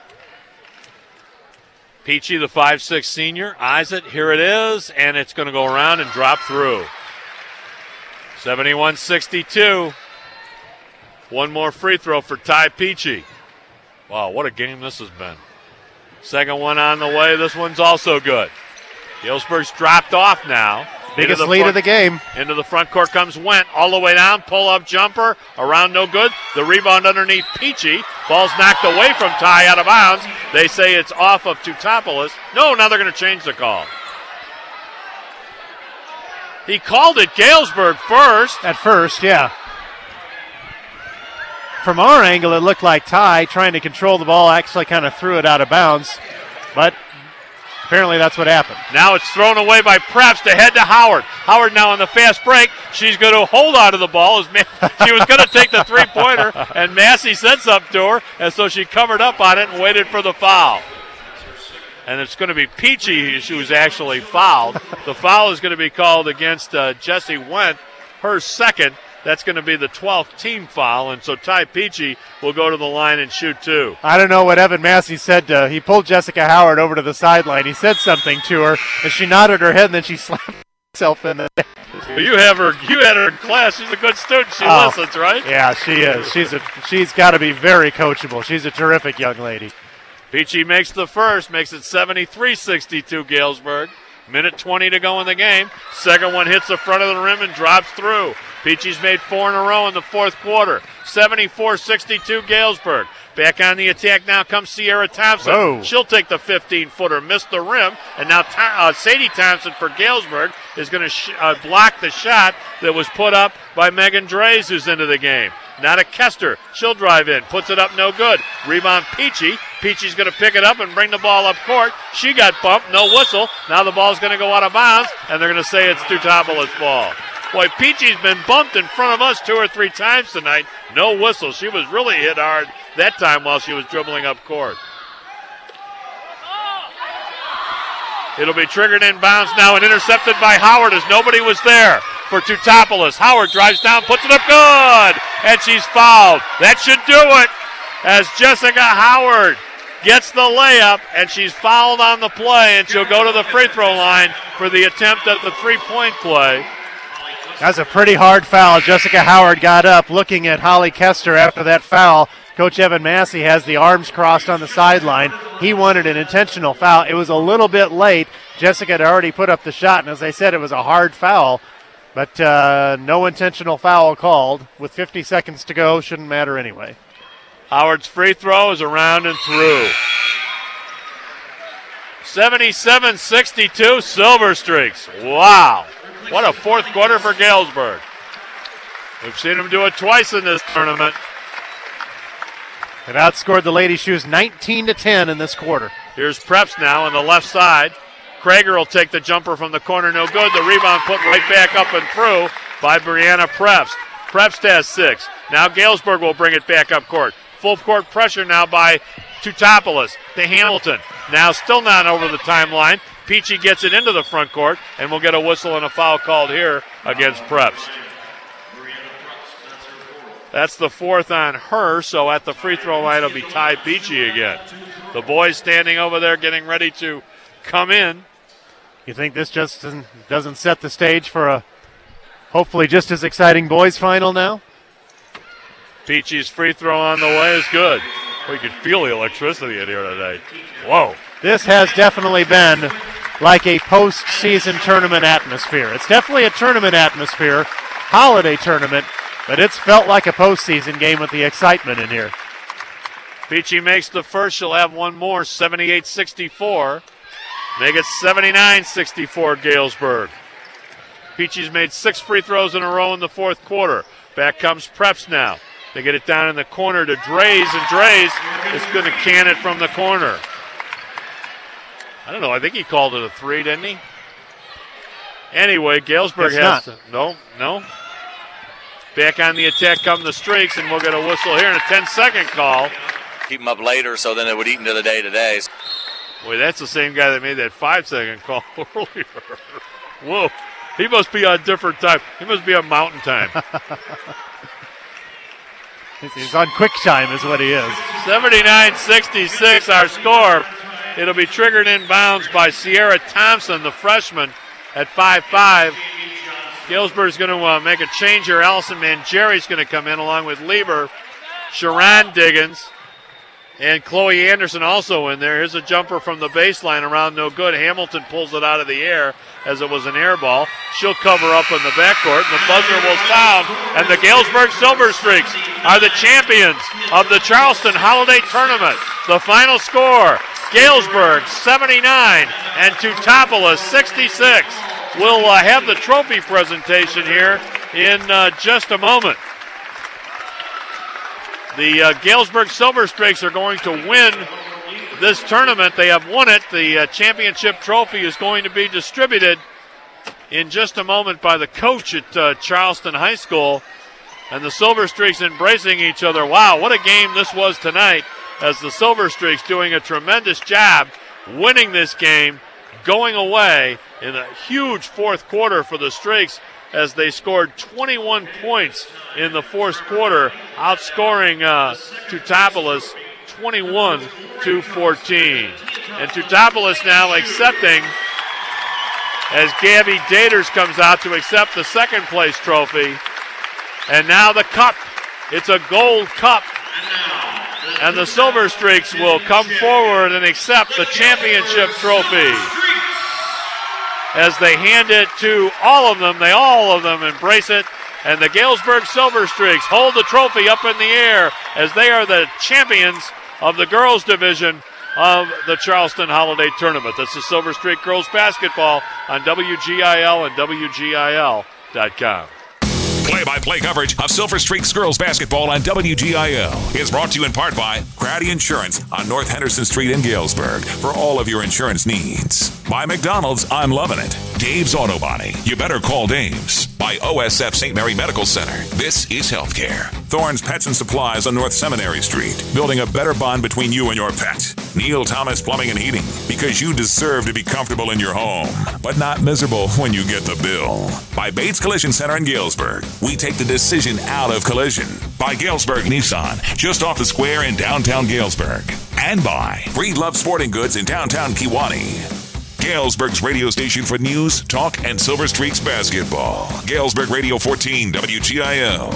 Peachy, the five six senior, eyes it. Here it is, and it's going to go around and drop through. seventy-one sixty-two. One more free throw for Ty Peachy. Wow, what a game this has been. Second one on the way. This one's also good. Galesburg's dropped off now. Biggest lead of the game. Into the front court comes Went. All the way down. Pull-up jumper. Around no good. The rebound underneath Peachy. Ball's knocked away from Ty out of bounds. They say it's off of Tutopoulos. No, now they're going to change the call. He called it Galesburg first. At first, yeah. From our angle, it looked like Ty trying to control the ball actually kind of threw it out of bounds. But apparently that's what happened. Now it's thrown away by Preps to head to Howard. Howard now on the fast break. She's going to hold on to the ball. She was going to take the three-pointer, and Massey said something to her, and so she covered up on it and waited for the foul. And it's going to be Peachy who's actually fouled. The foul is going to be called against uh, Jessie Went, her second. That's going to be the twelfth team foul, and so Ty Peachy will go to the line and shoot two. I don't know what Evan Massey said. To, he pulled Jessica Howard over to the sideline. He said something to her, and she nodded her head, and then she slapped herself in the You have her. You had her in class. She's a good student. She oh, listens, right? Yeah, she is. She's a. She's got to be very coachable. She's a terrific young lady. Peachy makes the first, makes it seventy-three sixty-two Galesburg. Minute twenty to go in the game. Second one hits the front of the rim and drops through. Peachy's made four in a row in the fourth quarter. seventy-four sixty-two Galesburg. Back on the attack now comes Sierra Thompson. Whoa. She'll take the fifteen-footer, missed the rim, and now uh, Sadie Thompson for Galesburg is going to sh- uh, block the shot that was put up by Megan Drays, who's into the game. Now to Kester. She'll drive in, puts it up, no good. Rebound Peachy. Peachy's going to pick it up and bring the ball up court. She got bumped, no whistle. Now the ball's going to go out of bounds, and they're going to say it's Tutopoulos' ball. Boy, Peachy's been bumped in front of us two or three times tonight. No whistle. She was really hit hard that time while she was dribbling up court. It'll be triggered inbounds now and intercepted by Howard as nobody was there for Tutopoulos. Howard drives down, puts it up good, and she's fouled. That should do it as Jessica Howard gets the layup, and she's fouled on the play, and she'll go to the free throw line for the attempt at the three-point play. That's a pretty hard foul. Jessica Howard got up looking at Holly Kester after that foul. Coach Evan Massey has the arms crossed on the sideline. He wanted an intentional foul. It was a little bit late. Jessica had already put up the shot, and as I said, it was a hard foul. But uh, no intentional foul called. With fifty seconds to go, shouldn't matter anyway. Howard's free throw is around and through. seventy-seven sixty-two Silver Streaks. Wow. What a fourth quarter for Galesburg. We've seen them do it twice in this tournament. They've outscored the Lady Shoes nineteen to ten in this quarter. Here's Preps now on the left side. Krager will take the jumper from the corner, no good. The rebound put right back up and through by Brianna Preps. Preps has six. Now Galesburg will bring it back up court. Full court pressure now by Tutopoulos to Hamilton. Now still not over the timeline. Peachy gets it into the front court, and we'll get a whistle and a foul called here against Preps. That's the fourth on her, so at the free throw line it'll be Ty Peachy again. The boys standing over there getting ready to come in. You think this just doesn't, doesn't set the stage for a hopefully just as exciting boys final now? Peachy's free throw on the way is good. We can feel the electricity in here today. Whoa. This has definitely been like a postseason tournament atmosphere. It's definitely a tournament atmosphere, holiday tournament, but it's felt like a postseason game with the excitement in here. Peachy makes the first. She'll have one more, seventy-eight sixty-four. Make it seventy-nine sixty-four Galesburg. Peachy's made six free throws in a row in the fourth quarter. Back comes Preps now. They get it down in the corner to Drays, and Drays is going to can it from the corner. I don't know. I think he called it a three, didn't he? Anyway, Galesburg it's has... Not. No, no. Back on the attack come the Streaks, and we'll get a whistle here and a ten-second call. Keep them up later so then it would eat into the day today. Boy, that's the same guy that made that five-second call earlier. Whoa. He must be on different time. He must be on mountain time. He's on quick time is what he is. seventy-nine sixty-six our score. It'll be triggered in bounds by Sierra Thompson, the freshman, at five five. Galesburg's going to uh, make a change here. Allison Mangieri's going to come in along with Lieber, Sharon Diggins, and Chloe Anderson also in there. Here's a jumper from the baseline around no good. Hamilton pulls it out of the air as it was an air ball. She'll cover up in the backcourt, and the buzzer will sound, and the Galesburg Silver Streaks are the champions of the Charleston Holiday Tournament. The final score, Galesburg seventy-nine and Teutopolis sixty-six. We'll uh, have the trophy presentation here in uh, just a moment. The uh, Galesburg Silver Streaks are going to win this tournament. They have won it. The uh, championship trophy is going to be distributed in just a moment by the coach at uh, Charleston High School. And the Silver Streaks embracing each other. Wow, what a game this was tonight, as the Silver Streaks doing a tremendous job winning this game, going away in a huge fourth quarter for the Streaks as they scored twenty-one points in the fourth quarter, outscoring uh, Teutopolis twenty-one to fourteen. And Teutopolis now accepting, as Gabby Daters comes out to accept the second place trophy. And now the cup. It's a gold cup. And the Silver Streaks will come forward and accept the championship trophy. As they hand it to all of them, they all of them embrace it. And the Galesburg Silver Streaks hold the trophy up in the air as they are the champions of the girls division of the Charleston Holiday Tournament. That's the Silver Streak girls basketball on W G I L and W G I L dot com. Play-by-play coverage of Silver Streaks girls basketball on W G I L is brought to you in part by Grady Insurance on North Henderson Street in Galesburg for all of your insurance needs. By McDonald's, I'm loving it. Dave's Auto Body. You better call Dave's. By O S F Saint Mary Medical Center. This is healthcare. Thorne's Pets and Supplies on North Seminary Street. Building a better bond between you and your pet. Neil Thomas Plumbing and Heating. Because you deserve to be comfortable in your home, but not miserable when you get the bill. By Bates Collision Center in Galesburg. We take the decision out of collision. By Galesburg Nissan, just off the square in downtown Galesburg. And by Breedlove Sporting Goods in downtown Kewanee. Galesburg's radio station for news, talk, and Silver Streaks basketball. Galesburg Radio fourteen, W G I L.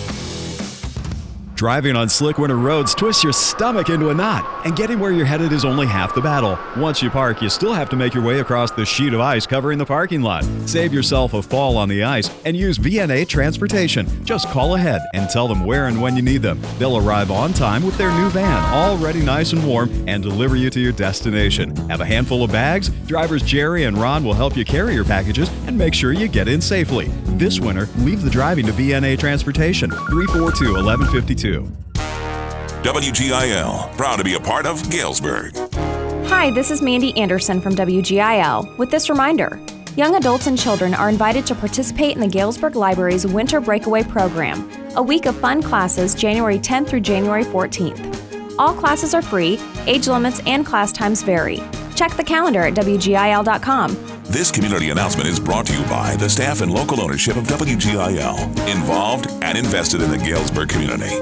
Driving on slick winter roads twists your stomach into a knot, and getting where you're headed is only half the battle. Once you park, you still have to make your way across the sheet of ice covering the parking lot. Save yourself a fall on the ice and use V N A Transportation. Just call ahead and tell them where and when you need them. They'll arrive on time with their new van, all ready nice and warm, and deliver you to your destination. Have a handful of bags? Drivers Jerry and Ron will help you carry your packages and make sure you get in safely. This winter, leave the driving to V N A Transportation, three four two, one one five two. W G I L, proud to be a part of Galesburg. Hi, this is Mandy Anderson from W G I L with this reminder. Young adults and children are invited to participate in the Galesburg Library's Winter Breakaway Program, a week of fun classes January tenth through January fourteenth. All classes are free, age limits and class times vary. Check the calendar at W G I L dot com This community announcement is brought to you by the staff and local ownership of W G I L, involved and invested in the Galesburg community.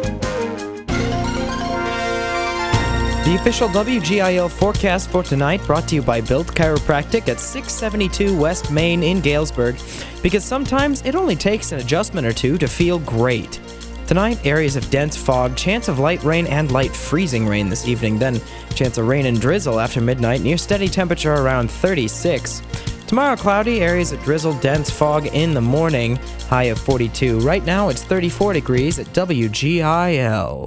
The official W G I L forecast for tonight brought to you by Built Chiropractic at six seventy-two West Main in Galesburg, because sometimes it only takes an adjustment or two to feel great. Tonight, areas of dense fog, chance of light rain and light freezing rain this evening, then chance of rain and drizzle after midnight, near steady temperature around thirty-six. Tomorrow, cloudy, areas of drizzle, dense fog in the morning, high of forty-two. Right now, it's thirty-four degrees at W G I L.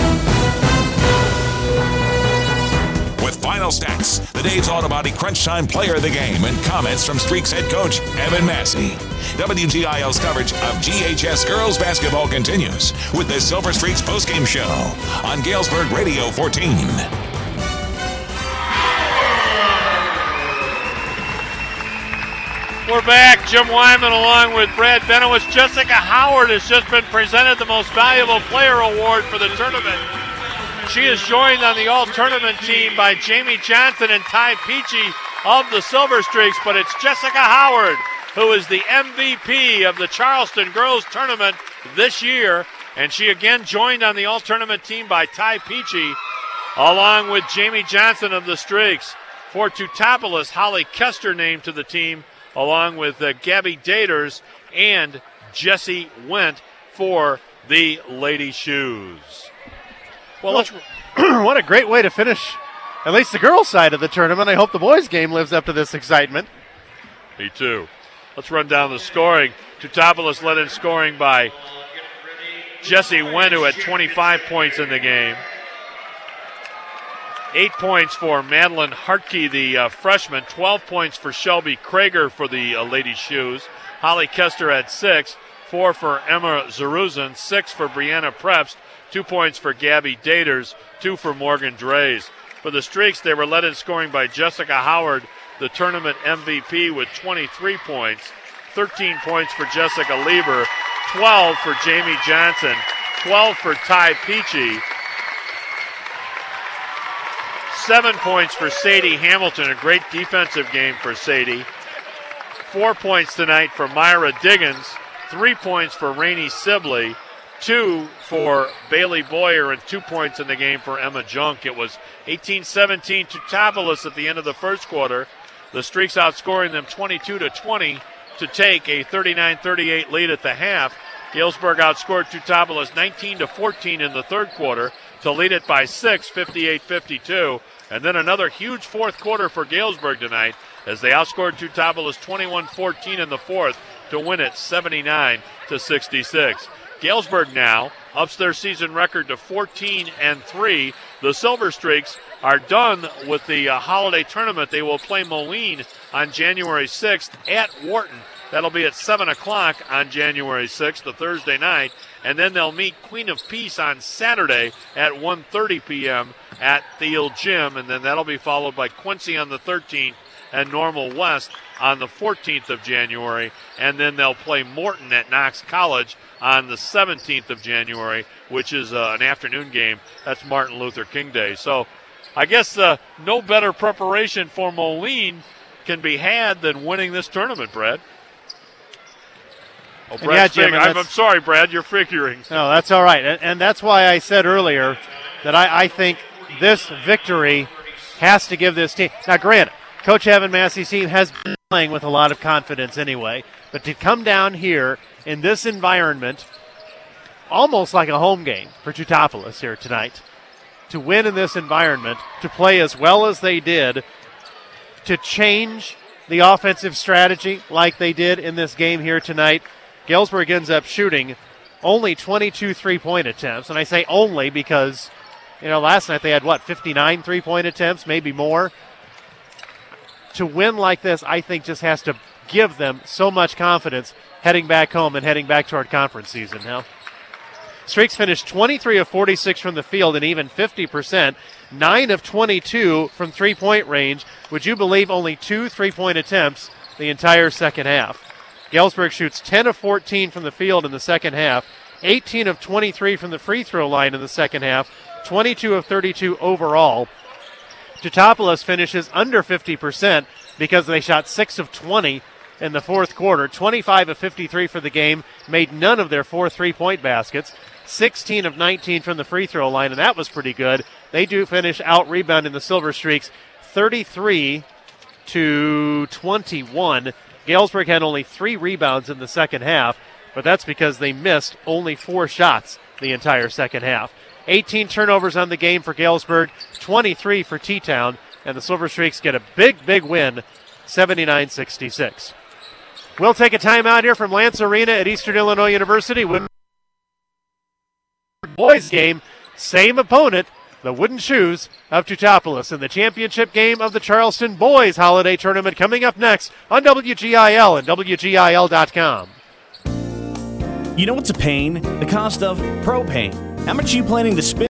With final stats, the day's Auto Body Crunch Time Player of the Game, and comments from Streaks head coach Evan Massey. W G I L's coverage of G H S girls basketball continues with the Silver Streaks postgame show on Galesburg Radio fourteen. We're back. Jim Wyman along with Brad Benowitz. Jessica Howard has just been presented the Most Valuable Player Award for the tournament. She is joined on the all-tournament team by Jamie Johnson and Ty Peachy of the Silver Streaks, but it's Jessica Howard who is the M V P of the Charleston Girls Tournament this year, and she again joined on the all-tournament team by Ty Peachy along with Jamie Johnson of the Streaks. For Teutopolis, Holly Kester named to the team along with uh, Gabby Daters and Jessie Wendt for the Lady Shoes. Well, let's. What a great way to finish at least the girls' side of the tournament. I hope the boys' game lives up to this excitement. Me too. Let's run down the scoring. Teutopolis led in scoring by Jessie Wendt, who had twenty-five points in the game. Eight points for Madeline Hartke, the uh, freshman. twelve points for Shelby Krager for the uh, Lady Shoes. Holly Kester had six. Four for Emma Zaruzin. Six for Brianna Preps. Two points for Gabby Daters, two for Morgan Drays. For the Streaks, they were led in scoring by Jessica Howard, the tournament M V P, with twenty-three points. thirteen points for Jessica Lieber, twelve for Jamie Johnson, twelve for Ty Peachy. Seven points for Sadie Hamilton, a great defensive game for Sadie. Four points tonight for Myra Diggins, three points for Rainey Sibley, two for Bailey Boyer, and two points in the game for Emma Junk. It was eighteen seventeen to Teutopolis at the end of the first quarter. The Streaks outscoring them twenty-two to twenty to take a thirty-nine thirty-eight lead at the half. Galesburg outscored Teutopolis nineteen to fourteen in the third quarter to lead it by six, fifty-eight fifty-two. And then another huge fourth quarter for Galesburg tonight as they outscored Teutopolis twenty-one fourteen in the fourth to win it seventy-nine to sixty-six. Galesburg now ups their season record to fourteen and three. The Silver Streaks are done with the uh, holiday tournament. They will play Moline on January sixth at Wharton. That'll be at seven o'clock on January sixth, a Thursday night. And then they'll meet Queen of Peace on Saturday at one thirty p.m. at Thiel Gym. And then that'll be followed by Quincy on the thirteenth and Normal West on the fourteenth of January. And then they'll play Morton at Knox College on the seventeenth of January, which is uh, an afternoon game. That's Martin Luther King Day. So I guess uh, no better preparation for Moline can be had than winning this tournament, Brad. Oh, Brad's yeah, Jim, I'm, I'm sorry, Brad, you're figuring. No, that's all right. And, and that's why I said earlier that I, I think this victory has to give this team. Now, granted, Coach Evan Massey's team has been playing with a lot of confidence anyway, but to come down here in this environment, almost like a home game for Teutopolis here tonight, to win in this environment, to play as well as they did, to change the offensive strategy like they did in this game here tonight. Galesburg ends up shooting only twenty-two three-point attempts, and I say only because, you know, last night they had, what, fifty-nine three-point attempts, maybe more. To win like this, I think just has to give them so much confidence heading back home and heading back toward conference season now. Streaks finished twenty-three of forty-six from the field and even fifty percent, nine of twenty-two from three-point range. Would you believe only two three-point attempts the entire second half? Galesburg shoots ten of fourteen from the field in the second half, eighteen of twenty-three from the free throw line in the second half, twenty-two of thirty-two overall. Teutopolis finishes under fifty percent, because they shot six of twenty in the fourth quarter, twenty-five of fifty-three for the game, made none of their four three-point baskets, sixteen of nineteen from the free throw line, and that was pretty good. They do finish out rebounding the Silver Streaks thirty-three to twenty-one. Galesburg had only three rebounds in the second half, but that's because they missed only four shots the entire second half. eighteen turnovers on the game for Galesburg, twenty-three for T-Town, and the Silver Streaks get a big, big win, seventy-nine sixty-six. We'll take a timeout here from Lance Arena at Eastern Illinois University. Boys game, same opponent, the Wooden Shoes of Teutopolis in the championship game of the Charleston Boys Holiday Tournament coming up next on W G I L and W G I L dot com. You know what's a pain? The cost of propane. How much are you planning to spend?